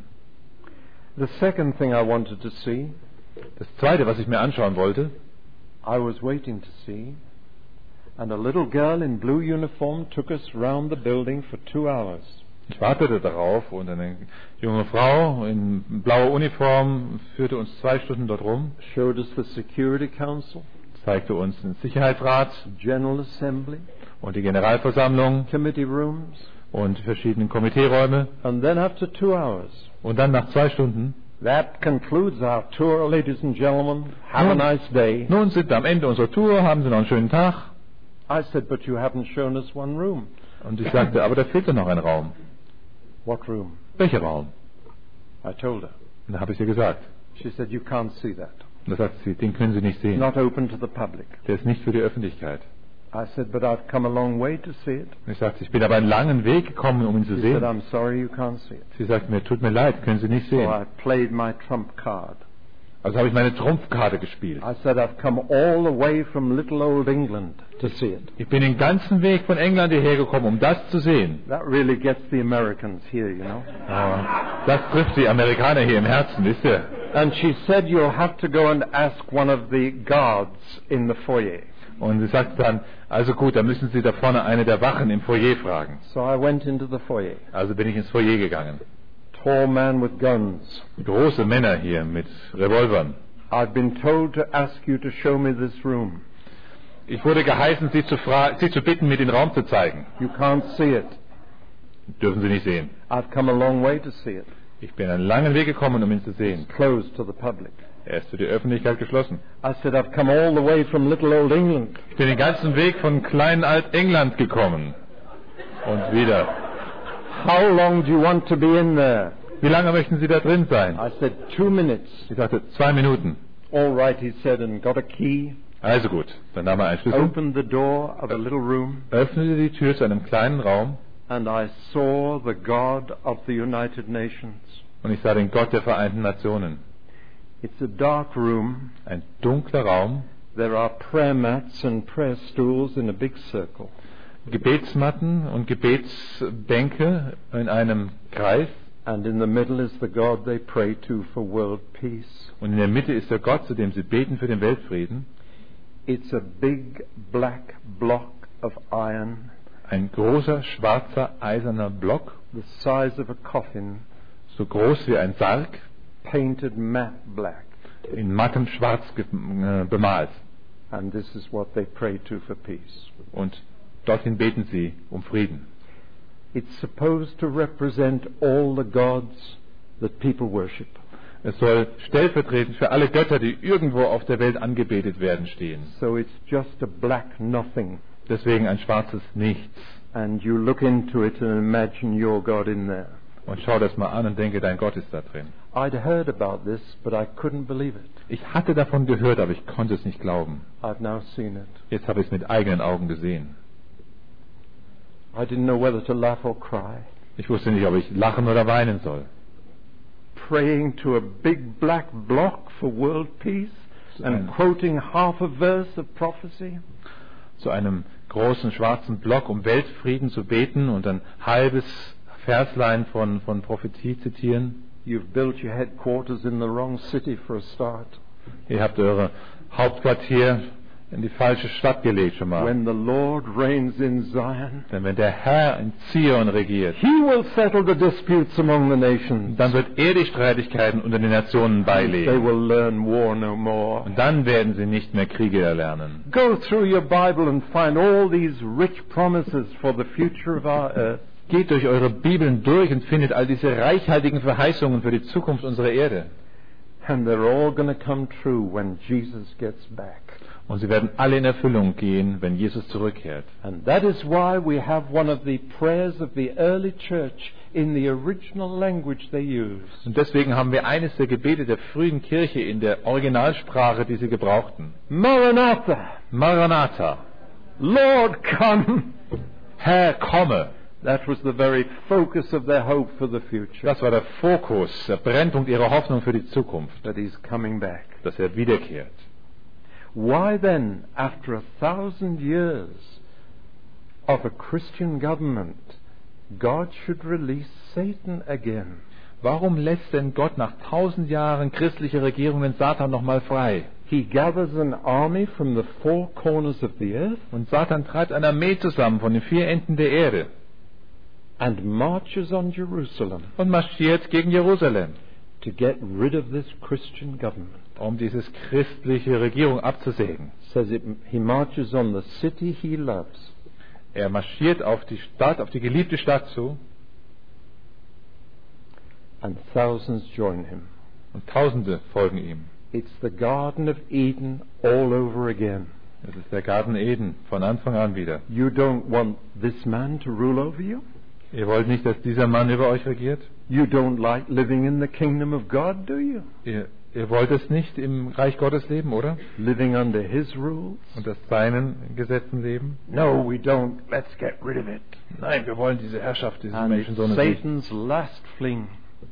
The second thing I wanted to see, Das Zweite, was ich mir anschauen wollte, I was waiting to see, and a little girl in blue uniform took us round the building for two hours. ich wartete darauf und eine junge Frau in blauer Uniform führte uns zwei Stunden dort rum, Showed us the Security Council, zeigte uns den Sicherheitsrat General Assembly, und die Generalversammlung committee rooms, und verschiedene Komiteeräume. and then after two hours, Und dann nach zwei Stunden, that concludes our tour, ladies and gentlemen. Have a nice day. nun sind wir am Ende unserer Tour, haben Sie noch einen schönen Tag. I said, but you haven't shown us one room. Und ich sagte, aber da fehlt doch noch ein Raum. What room? Welcher Raum? I told her. Und da habe ich ihr gesagt. She said, "You can't see that. Und da sagt sie, den können Sie nicht It's sehen. not open to the public." Der ist nicht für die Öffentlichkeit. I said, "But I've come a long way to see it." Und ich sagte, ich bin aber einen langen Weg gekommen, um ihn zu She said, sehen. "I'm sorry you can't see it." Sie sagt mir, tut mir leid, können Sie nicht So sehen. I played my trump card. Also habe ich meine Trumpfkarte gespielt. I said, "I've come all the way from little old England to see it." Ich bin den ganzen Weg von England hierher gekommen, um das zu sehen. That really gets the Americans here, you know. Aber das trifft die Amerikaner hier im Herzen, wisst ihr? And she said, "You'll have to go and ask one of the guards in the foyer." Und sie sagt dann, also gut, dann müssen Sie da vorne eine der Wachen im Foyer fragen. So I went into the foyer. Also bin ich ins Foyer gegangen. Tall man with guns. Große Männer hier mit Revolvern. "I've been told to ask you to show me this room." Ich wurde geheißen, Sie zu, fra- Sie zu bitten, mir den Raum zu zeigen. "You can't see it." Dürfen Sie nicht sehen. "I've come a long way to see it. Ich bin einen langen Weg gekommen, um ihn zu sehen. Closed to the public." Er ist für die Öffentlichkeit geschlossen. I said, "I've come all the way from little old England." Ich bin den ganzen Weg von kleinen Alt-England gekommen. Und wieder. "How long do you want to be in there?" Wie lange möchten Sie da drin sein? I said, "Two minutes." Ich sagte, zwei Minuten. "All right," he said, and got a key, Also gut, dann nahm er einen Schlüssel, opened the door of a little room, öffnete die Tür zu einem kleinen Raum and I saw the God of the United Nations. und ich sah den Gott der Vereinten Nationen. It's a dark room. Ein dunkler Raum, There are prayer mats and prayer stools in a big circle. Gebetsmatten und Gebetsbänke in einem Kreis And in the middle is the God they pray to for world peace. und in der Mitte ist der Gott, zu dem sie beten für den Weltfrieden. It's a big black block of iron, Ein großer, schwarzer, eiserner Block, the size of a coffin, so groß wie ein Sarg, painted matte black. in mattem Schwarz ge- äh, bemalt. And this is what they pray to for peace. Und dorthin beten sie um Frieden. It's supposed to represent all the gods that people worship. Es soll stellvertretend für alle Götter, die irgendwo auf der Welt angebetet werden, stehen. So it's just a black nothing. Deswegen ein schwarzes Nichts. And you look into it and imagine your God in there. Und schau das mal an und denke, dein Gott ist da drin. I'd heard about this, but I couldn't believe it. Ich hatte davon gehört, aber ich konnte es nicht glauben. I've now seen it. Jetzt habe ich es mit eigenen Augen gesehen. I didn't know whether to laugh or cry. Ich wusste nicht, ob ich lachen oder weinen soll. Praying to a big black block for world peace and Ein- quoting half a verse of prophecy. Zu einem großen schwarzen Block, um Weltfrieden zu beten und ein halbes Verslein von, von Prophetie zitieren. You've built your headquarters in the wrong city for a start. Ihr habt eure Hauptquartier in die falsche Stadt gelegt schon mal. When the Lord reigns in Zion, Denn wenn der Herr in Zion regiert, He will settle the disputes among the nations. dann wird er die Streitigkeiten unter den Nationen They beilegen. will learn war no more. Und dann werden sie nicht mehr Kriege erlernen. Go through your Bible and find all these rich promises for the future of our earth. Geht durch eure Bibeln durch und findet all diese reichhaltigen Verheißungen für die Zukunft unserer Erde. And they're all going to come true when Jesus gets back. Und sie werden alle in Erfüllung gehen, wenn Jesus zurückkehrt. And that is why we have one of the prayers of the early church in the original language they used. Und deswegen haben wir eines der Gebete der frühen Kirche in der Originalsprache, die sie gebrauchten. Maranatha, Maranatha, Lord come. Herr, komme. That was the very focus of their hope for the future. Das war der Fokus, der Brennpunkt ihrer Hoffnung für die Zukunft, That He's coming back. dass er wiederkehrt. Why then, after a thousand years of a Christian government, God should release Satan again? Warum lässt denn Gott nach tausend Jahren christlicher Regierung den Satan nochmal frei? He gathers an army from the four corners of the earth Und Satan treibt eine Armee zusammen von den vier Enden der Erde and marches on Jerusalem und marschiert gegen Jerusalem, to get rid of this Christian government. um dieses christliche Regierung abzusägen. Says it, he marches on the city he loves. Er marschiert auf die Stadt, auf die geliebte Stadt zu, And thousands join him. und Tausende folgen ihm. It's the Garden of Eden all over again. Es ist der Garten Eden von Anfang an wieder. You don't want this man to rule over you? Ihr wollt nicht, dass dieser Mann über euch regiert? You don't like living in the kingdom of God, do you? Ihr, ihr wollt es nicht im Reich Gottes leben, oder? Living under His rules? Unter seinen Gesetzen leben? No, we don't. Let's get rid of it. Nein, wir wollen diese Herrschaft dieses And Menschensohnes nicht. Satan's last fling.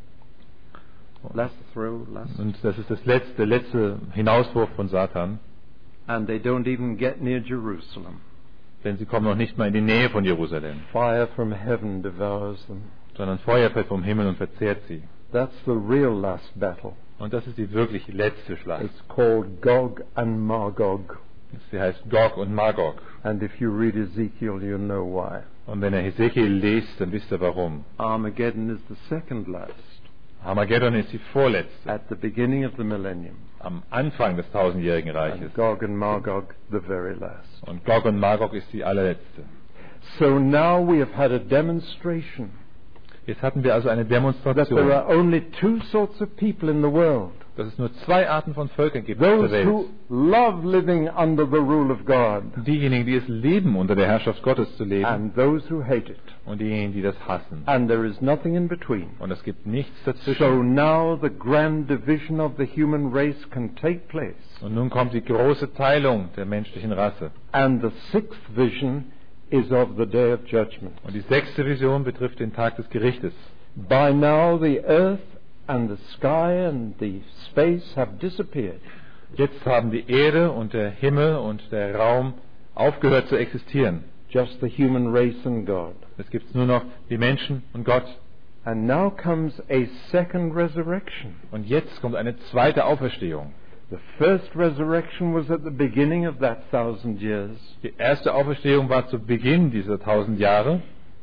Last throw, last. Und das ist das letzte, der letzte Hinauswurf von Satan. And they don't even get near Jerusalem. Denn sie kommen noch nicht mal in die Nähe von Jerusalem, Fire from heaven devours them. sondern Feuer fällt vom Himmel und verzehrt sie. That's the real last battle. Und das ist die wirklich letzte Schlacht. It's called Gog and Magog. Sie heißt Gog und Magog. And if you read Ezekiel, you'll know why. Und wenn ihr Hesekiel lest, dann wisst ihr warum. Armageddon is the second last. Armageddon ist die vorletzte, At the beginning of the millennium. am Anfang des tausendjährigen Reiches. And Gog and Magog, the very last. Und Gog und Magog ist die allerletzte. So now we have had a demonstration Jetzt hatten wir also eine that there Demonstration, are only two sorts of people in the world. dass es nur zwei Arten von Völkern gibt auf Those der who Welt. love living under the rule of God Diejenigen, die es lieben, unter der Herrschaft Gottes zu leben, and those who hate it. und diejenigen, die das hassen. And there is nothing in between. Und es gibt nichts So dazwischen. now the grand division of the human race can take place. Und nun kommt die große Teilung der menschlichen Rasse. And the sixth vision is of the day of judgment. Und die sechste Vision betrifft den Tag des Gerichtes. By now the earth and the sky and the space have disappeared. Jetzt haben die Erde und der Himmel und der Raum aufgehört zu existieren. Just the human race and God. Es gibt nur noch die Menschen und Gott. And now comes a second resurrection. Und jetzt kommt eine zweite Auferstehung. The first resurrection was at the beginning of that thousand years. Die erste Auferstehung war zu Beginn dieser tausend Jahre.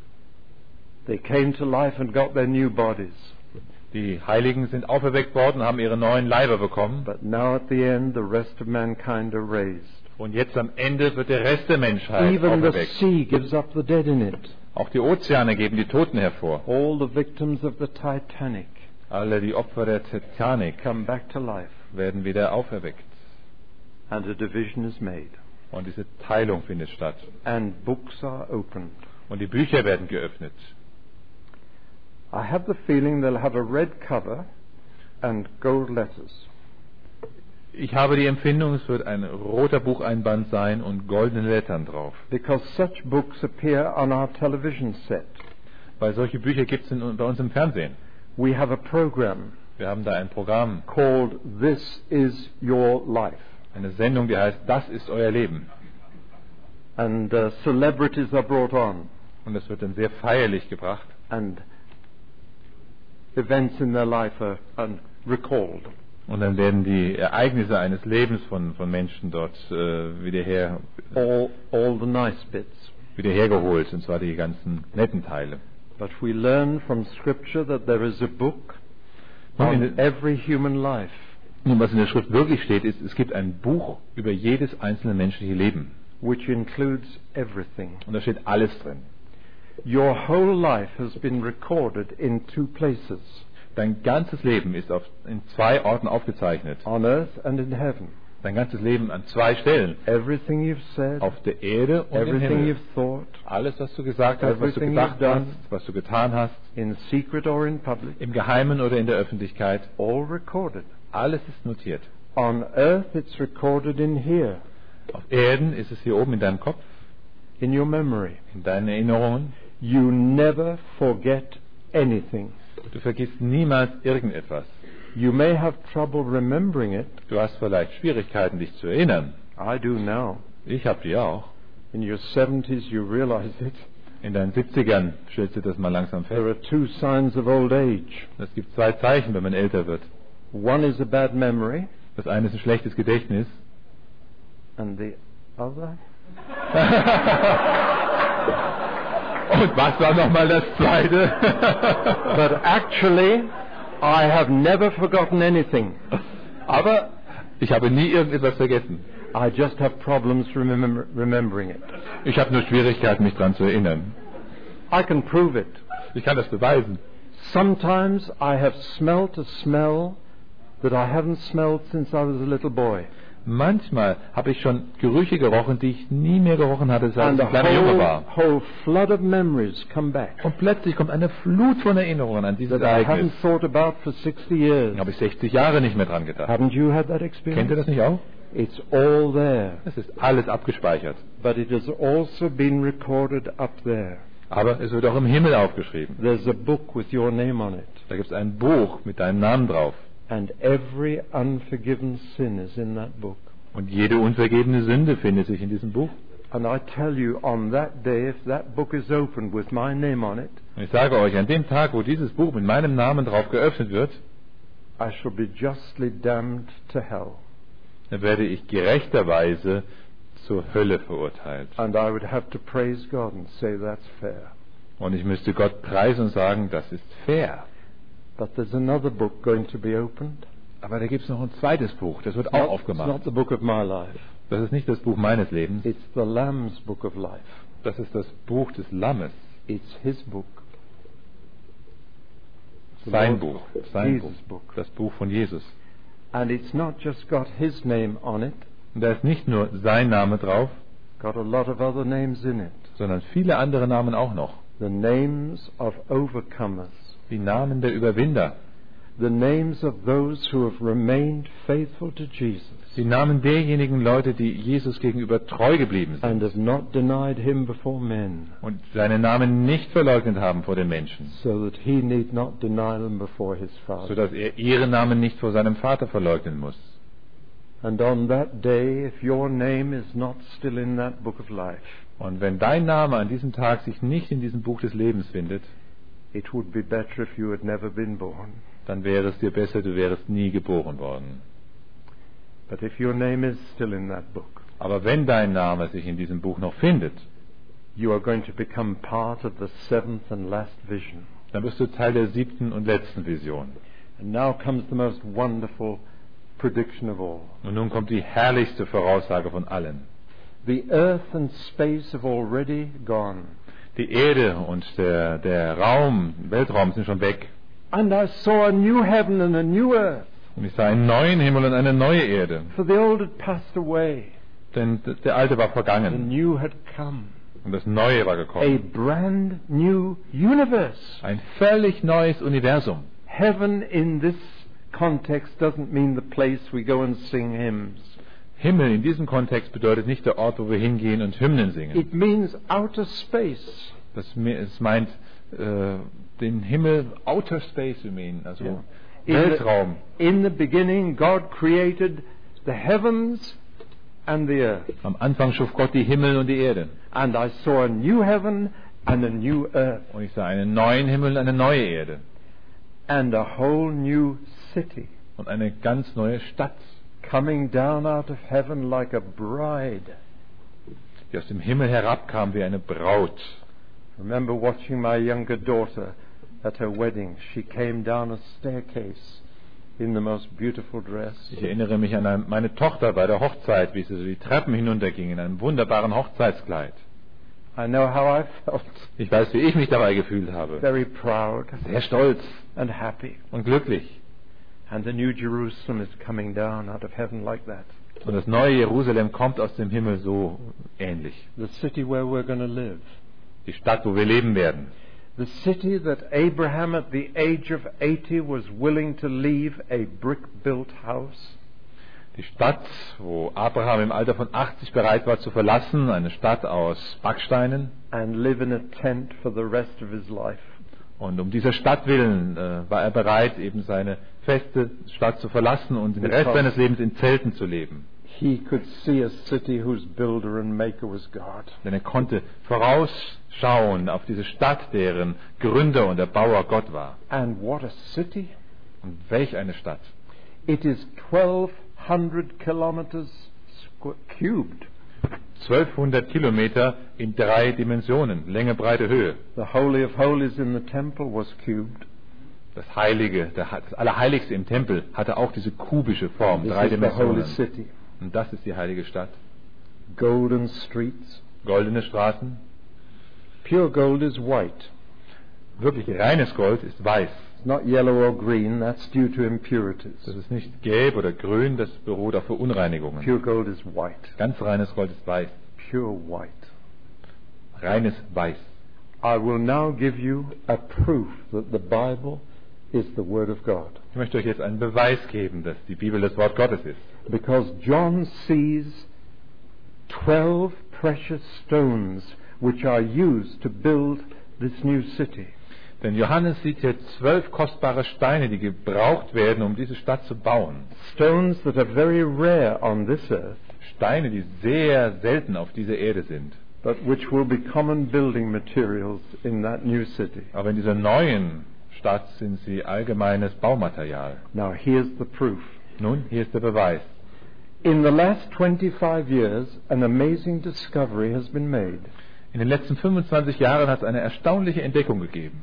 They came to life and got their new bodies. Die Heiligen sind auferweckt worden, haben ihre neuen Leiber bekommen. But now at the end the rest of mankind are raised. Und jetzt am Ende wird der Rest der Menschheit Even the auferweckt. sea gives up the dead in it. Auch die Ozeane geben die Toten hervor. All the victims of the Titanic Alle die Opfer der Titanic come back to life. werden wieder auferweckt. And a division is made. Und diese Teilung findet statt. And books are opened. Und die Bücher werden geöffnet. I have the feeling they'll have a red cover and gold letters. Ich habe die Empfindung, es wird ein roter Bucheinband sein und goldene Lettern drauf. Because such books appear on our television set. Weil solche Bücher gibt es bei uns im Fernsehen. We have a program Wir haben da ein Programm, called This Is Your Life. eine Sendung, die heißt Das ist euer Leben. And uh, celebrities are brought on. Und das wird dann sehr feierlich gebracht. And events in their life are, are recalled. Und dann werden die Ereignisse eines Lebens von, von Menschen dort äh, wieder, her, All, all the nice bits. wieder hergeholt, und zwar die ganzen netten Teile. But we learn from Scripture that there is a book Und on in, every human life. nun, was in der Schrift wirklich steht, ist, es gibt ein Buch über jedes einzelne menschliche Leben. Which includes everything. Und da steht alles drin. Your whole life has been recorded in two places, Dein ganzes Leben ist auf, in zwei Orten aufgezeichnet. on earth and in heaven. Dein ganzes Leben an zwei Stellen. Everything you've said, Auf der Erde und im everything Himmel. you've thought, Alles, was du gesagt hast, was du everything gedacht you've done. hast, was du getan hast, in secret or in public, im Geheimen oder in der Öffentlichkeit, all recorded. alles ist notiert. On earth it's recorded in here, Auf Erden ist es hier oben in deinem Kopf, in your memory. in deinen Erinnerungen. You never forget anything. Du vergisst niemals irgendetwas. You may have trouble remembering it. Du hast vielleicht Schwierigkeiten, dich zu erinnern. I do now. Ich habe die auch. In your seventies you realize it. In deinen siebzigern stellst du das mal langsam There fest. are two signs of old age. Es gibt zwei Zeichen, wenn man älter wird. One is a bad memory, Das eine ist ein schlechtes Gedächtnis. and the other? Und was war nochmal das zweite? But actually, I have never forgotten anything. Aber ich habe nie irgendetwas vergessen. I just have problems remember, remembering it. Ich habe nur Schwierigkeiten, mich daran zu erinnern. I can prove it. Ich kann das beweisen. Sometimes I have smelt a smell that I haven't smelled since I was a little boy. Manchmal habe ich schon Gerüche gerochen, die ich nie mehr gerochen hatte, seit And ich a ein kleiner Junge whole, war. whole flood of memories come back Und plötzlich kommt eine Flut von Erinnerungen an dieses that I Ereignis. haven't thought about for sixty years. Da habe ich sechzig Jahre nicht mehr dran gedacht. Haven't you had that Kennt ihr experience? das nicht auch? It's all there, Es ist alles abgespeichert. but it has also been recorded up there. Aber es wird auch im Himmel aufgeschrieben. There's a book with your name on it, Da gibt es ein Buch mit deinem Namen drauf. and every unforgiven sin is in that book. Und jede unvergebene Sünde findet sich in diesem Buch. And I tell you, on that day, if that book is opened with my name on it, Und ich sage euch, an dem Tag, wo dieses Buch mit meinem Namen drauf geöffnet wird, I shall be justly damned to hell. dann werde ich gerechterweise zur Hölle verurteilt. And I would have to praise God and say that's fair. Und ich müsste Gott preisen und sagen, das ist fair. But there's another book going to be opened. Aber da gibt es noch ein zweites Buch, das wird It's auch not, it's aufgemacht. not the book of my life. Das ist nicht das Buch meines Lebens, It's the Lamb's book of life. das ist das Buch des Lammes. It's his book. The Sein Lord's Buch, book, sein Jesus' Buch, book. das Buch von Jesus. And it's not just got his name on it, Und da ist nicht nur sein Name drauf, got a lot of other names in it. sondern viele andere Namen auch noch. The names of overcomers. Die Namen der Überwinder, The names of those who have remained faithful to Jesus die Namen derjenigen Leute, die Jesus gegenüber treu geblieben and sind have not denied him before men, und seinen Namen nicht verleugnet haben vor den Menschen, so that he need not deny them before his Father. sodass er ihren Namen nicht vor seinem Vater verleugnen muss. And on that day, if your name is not still in that book of life, Und wenn dein Name an diesem Tag sich nicht in diesem Buch des Lebens findet, it would be better if you had never been born. dann wäre es dir besser, du wärest nie geboren worden. But if your name is still in that book, Aber wenn dein Name sich in diesem Buch noch findet, you are going to become part of the seventh and last vision. dann bist du Teil der siebten und letzten Vision. And now comes the most wonderful prediction of all. Und nun kommt die herrlichste Voraussage von allen. The earth and space have already gone, Die Erde und der, der Raum, Weltraum sind schon weg. and I saw a new heaven and a new earth, Und ich sah einen neuen Himmel und eine neue Erde. for the old had passed away, Denn der alte war the vergangen new had come. und das neue war A gekommen. brand new universe. Ein völlig neues Universum. Heaven in this context doesn't mean the place we go and sing hymns. Himmel in diesem Kontext bedeutet nicht der Ort, wo wir hingehen und Hymnen singen. It means outer space. Das, me- es meint äh, den Himmel, Outer Space, you mean, also Yeah. In the, Weltraum. in the beginning, God created the heavens and the earth. Am Anfang schuf Gott die Himmel und die Erde. And I saw a new heaven and a new earth Und ich sah einen neuen Himmel und eine neue Erde. and a whole new city Und eine ganz neue Stadt, coming down out of heaven like a bride. die aus dem Himmel herabkam wie eine Braut. Remember watching my younger daughter at her wedding. She came down a staircase in the most beautiful dress. Ich erinnere mich an eine, meine Tochter bei der Hochzeit, wie sie so die Treppen hinunterging in einem wunderbaren Hochzeitskleid. I know how I felt. Ich weiß, wie ich mich dabei gefühlt habe. Very proud Sehr stolz and happy. und glücklich. And the new Jerusalem is coming down out of heaven like that. Und das neue Jerusalem kommt aus dem Himmel so ähnlich. The city where we're going to live. Die Stadt, wo wir leben werden. The city that Abraham at the age of eighty was willing to leave a brick-built house. Die Stadt, wo Abraham im Alter von achtzig bereit war zu verlassen, eine Stadt aus Backsteinen. And live in a tent for the rest of his life. Und um dieser Stadt willen äh, war er bereit, eben seine feste Stadt zu verlassen und den Rest seines Lebens in Zelten zu leben. He could see a city whose builder and maker was God. Denn er konnte vorausschauen auf diese Stadt, deren Gründer und Erbauer Gott war. And what a city! Und welch eine Stadt. It is twelve hundred kilometers squ- cubed. zwölfhundert Kilometer in drei Dimensionen, Länge, Breite, Höhe. The Holy of Holies in the temple was cubed. Das Heilige, der- das Allerheiligste im Tempel hatte auch diese kubische Form, This drei is the holy Dimensionen. city. Und das ist die heilige Stadt. Golden streets. Goldene Straßen. Pure gold is white. wirklich reines Gold ist weiß. It's not yellow or green, that's due to impurities. Das ist nicht gelb oder grün, das beruht auf Verunreinigungen. Pure gold is white. Ganz reines Gold ist weiß. Pure white. Reines Weiß. I will now give you a proof that the Bible is the Word of God. Ich möchte euch jetzt einen Beweis geben, dass die Bibel das Wort Gottes ist. Because John sees twelve precious stones which are used to build this new city. Denn Johannes sieht hier zwölf kostbare Steine, die gebraucht werden, um diese Stadt zu bauen. Stones that are very rare on this earth, Steine, die sehr selten auf dieser Erde sind. but which will be common building materials in that new city. Aber in dieser neuen Stadt sind sie allgemeines Baumaterial. Now here's the proof. Nun, hier ist der Beweis. In the last twenty-five years, an amazing discovery has been made. In den letzten fünfundzwanzig Jahren hat es eine erstaunliche Entdeckung gegeben.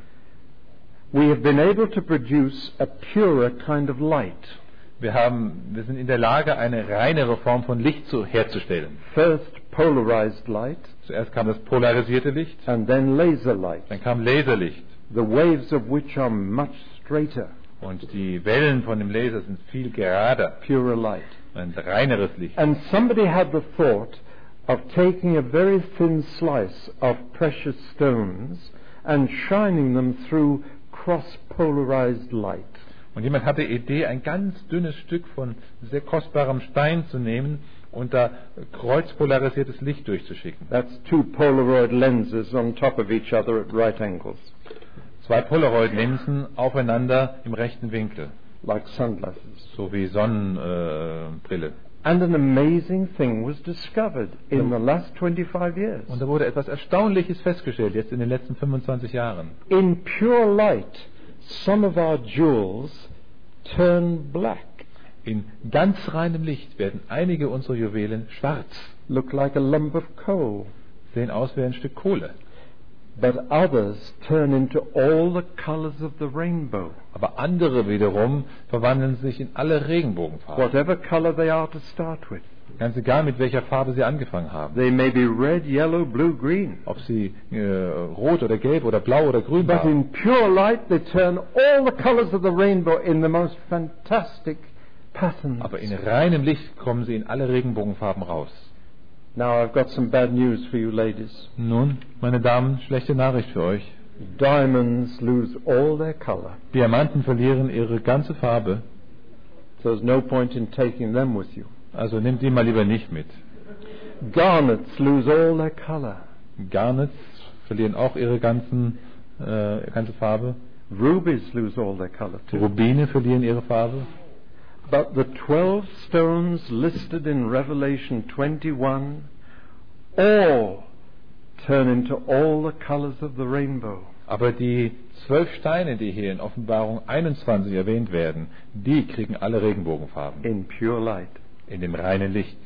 We have been able to produce a purer kind of light. Wir, haben, wir sind in der Lage, eine reinere Form von Licht zu, herzustellen. First, polarized light, Zuerst kam das polarisierte Licht, and then laser light, dann kam Laserlicht. the waves of which are much straighter, Und die Wellen von dem Laser sind viel gerader. purer light. Ein reineres Licht. And somebody had the thought of taking a very thin slice of precious stones and shining them through cross-polarized light. Und jemand hatte die Idee, ein ganz dünnes Stück von sehr kostbarem Stein zu nehmen und da kreuzpolarisiertes Licht durchzuschicken. That's two Polaroid lenses on top of each other at right angles, Zwei Polaroid-Linsen aufeinander im rechten Winkel, like sunglasses. so wie Sonnenbrille. Äh, Brille. And an amazing thing was discovered in the last twenty-five years. Und da wurde etwas Erstaunliches festgestellt, jetzt in den letzten fünfundzwanzig Jahren. In pure light, some of our jewels turn black, In ganz reinem Licht werden einige unserer Juwelen schwarz, look like a lump of coal. sehen aus wie ein Stück Kohle. But others turn into all the colors of the rainbow, Aber andere wiederum verwandeln sich in alle Regenbogenfarben. whatever color they are to start with. Ganz egal, mit welcher Farbe sie angefangen haben. They may be red, yellow, blue, green. Ob sie äh, rot oder gelb oder blau oder grün But waren. in pure light, they turn all the colors of the rainbow in the most fantastic patterns. Aber in reinem Licht kommen sie in alle Regenbogenfarben raus. Now I've got some bad news for you ladies. Nun, meine Damen, schlechte Nachricht für euch. Diamonds lose all their color. Diamanten verlieren ihre ganze Farbe, So there's no point in taking them with you. also nehmt die mal lieber nicht mit. Garnets lose all their color. Garnets verlieren auch ihre ganzen, äh, ganze Farbe. Rubies lose all their color too. Rubine verlieren ihre Farbe. But the twelve stones listed in Revelation twenty-one all turn into all the colors of the rainbow. Aber die zwölf Steine, die hier in Offenbarung einundzwanzig erwähnt werden, die kriegen alle Regenbogenfarben In pure light. in dem reinen Licht.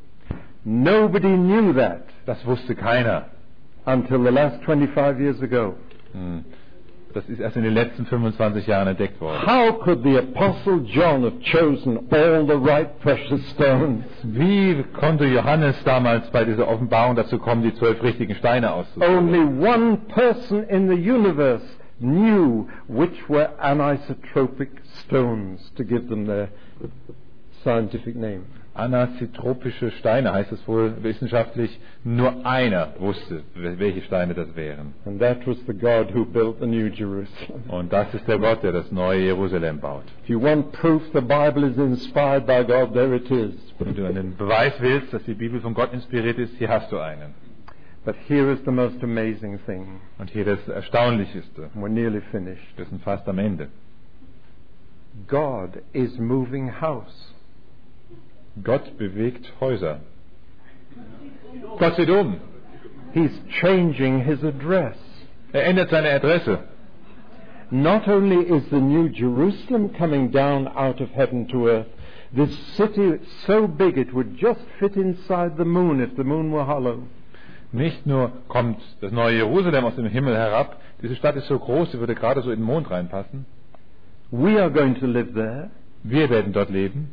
Nobody knew that Das wusste keiner. until the last twenty-five years ago. Hm. Das ist erst in den letzten fünfundzwanzig Jahren entdeckt worden. How could the Apostle John have chosen all the right precious stones? Wie konnte Johannes damals bei dieser Offenbarung dazu kommen, die zwölf richtigen Steine auszusuchen? Only one person in the universe knew which were anisotropic stones, to give them their scientific name. Anisotropische Steine heißt es wohl wissenschaftlich. Nur einer wusste, welche Steine das wären. And that was the God who built the New Jerusalem. Und das ist der Gott, der das neue Jerusalem baut. If you want proof the Bible is inspired by God, there it is. Wenn du einen Beweis willst, dass die Bibel von Gott inspiriert ist, hier hast du einen. But here is the most amazing thing. Und hier das Erstaunlichste. We're nearly finished. Wir sind fast am Ende. God is moving house. Gott bewegt Häuser. Gott zieht um. He's changing his address. Er ändert seine Adresse. Not only is the New Jerusalem coming down out of heaven to earth, this city is so big it would just fit inside the moon if the moon were hollow. Nicht nur kommt das neue Jerusalem aus dem Himmel herab, diese Stadt ist so groß, sie würde gerade so in den Mond reinpassen. We are going to live there. Wir werden dort leben.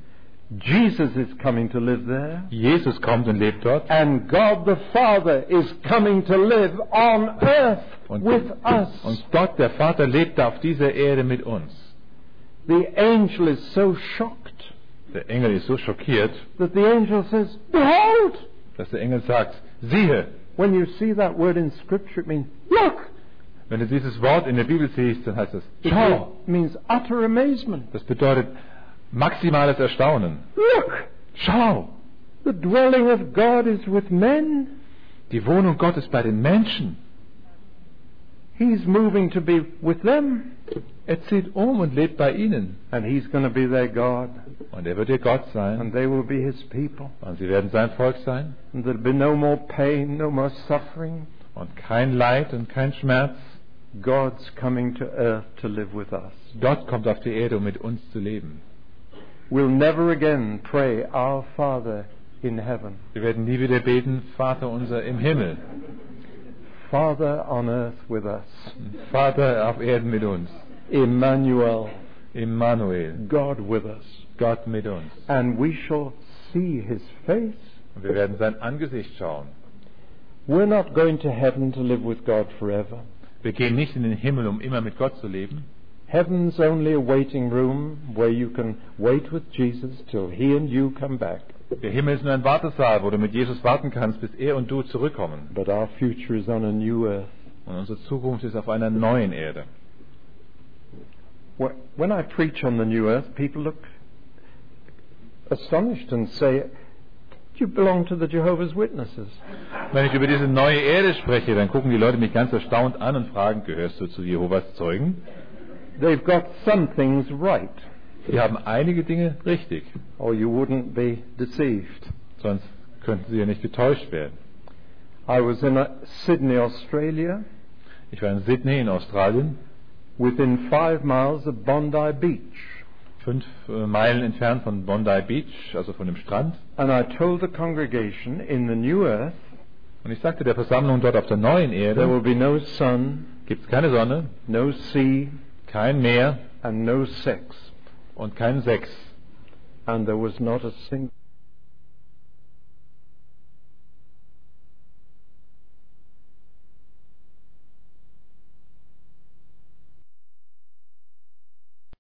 Jesus is coming to live there. Jesus kommt und lebt dort. And God the Father is coming to live on earth Und, with us. und Gott, der Vater, lebt auf dieser Erde mit uns. The angel is so shocked Der Engel ist so schockiert, that the angel says, "Behold!" dass der Engel sagt, siehe. When you see that word in Scripture, it means, look! Wenn du dieses Wort in der Bibel siehst, dann heißt es, It schau. means utter amazement. Das bedeutet maximales Erstaunen. Look! Schau. The dwelling of God is with men. Die Wohnung Gottes bei den Menschen. He's moving to be with them. Er zieht um und lebt bei ihnen. And He's going to be their God. Und er wird ihr Gott sein. And they will be His people. Und sie werden sein Volk sein. And there'll be no more pain, no more suffering. Und kein Leid und kein Schmerz. God's coming to earth to live with us. Gott kommt auf die Erde, um mit uns zu leben. We'll never again pray, Our Father in heaven. Wir werden nie wieder beten, Vater unser im Himmel. Father on earth with us. Vater auf Erden mit uns. Emmanuel, Immanuel. God with us. Gott mit uns. And we shall see His face. Und wir werden sein Angesicht schauen. We're not going to heaven to live with God forever. Wir gehen nicht in den Himmel, um immer mit Gott zu leben. Heaven's only a waiting room where you can wait with Jesus till He and you come back. Der Himmel ist nur ein Wartesaal, wo du mit Jesus warten kannst, bis er und du zurückkommen. But our future is on a new earth. Und unsere Zukunft ist auf einer neuen Erde. When I preach on the new earth, people look astonished and say, "Do you belong to the Jehovah's Witnesses?" Wenn ich über diese neue Erde spreche, dann gucken die Leute mich ganz erstaunt an und fragen, gehörst du zu Jehovas Zeugen? They've got some things right, Die haben einige Dinge richtig, or you wouldn't be deceived. sonst könnten sie ja nicht getäuscht werden. I was in uh, Sydney, Australia, Ich war in Sydney in Australien, within five miles of Bondi Beach. fünf äh, Meilen entfernt von Bondi Beach, also von dem Strand. And I told the congregation, in the new earth, Und ich sagte der Versammlung dort auf der neuen there will Erde, be no sun, gibt es keine Sonne, no sea, kein Meer and no sex. und kein Sex. And there was not a single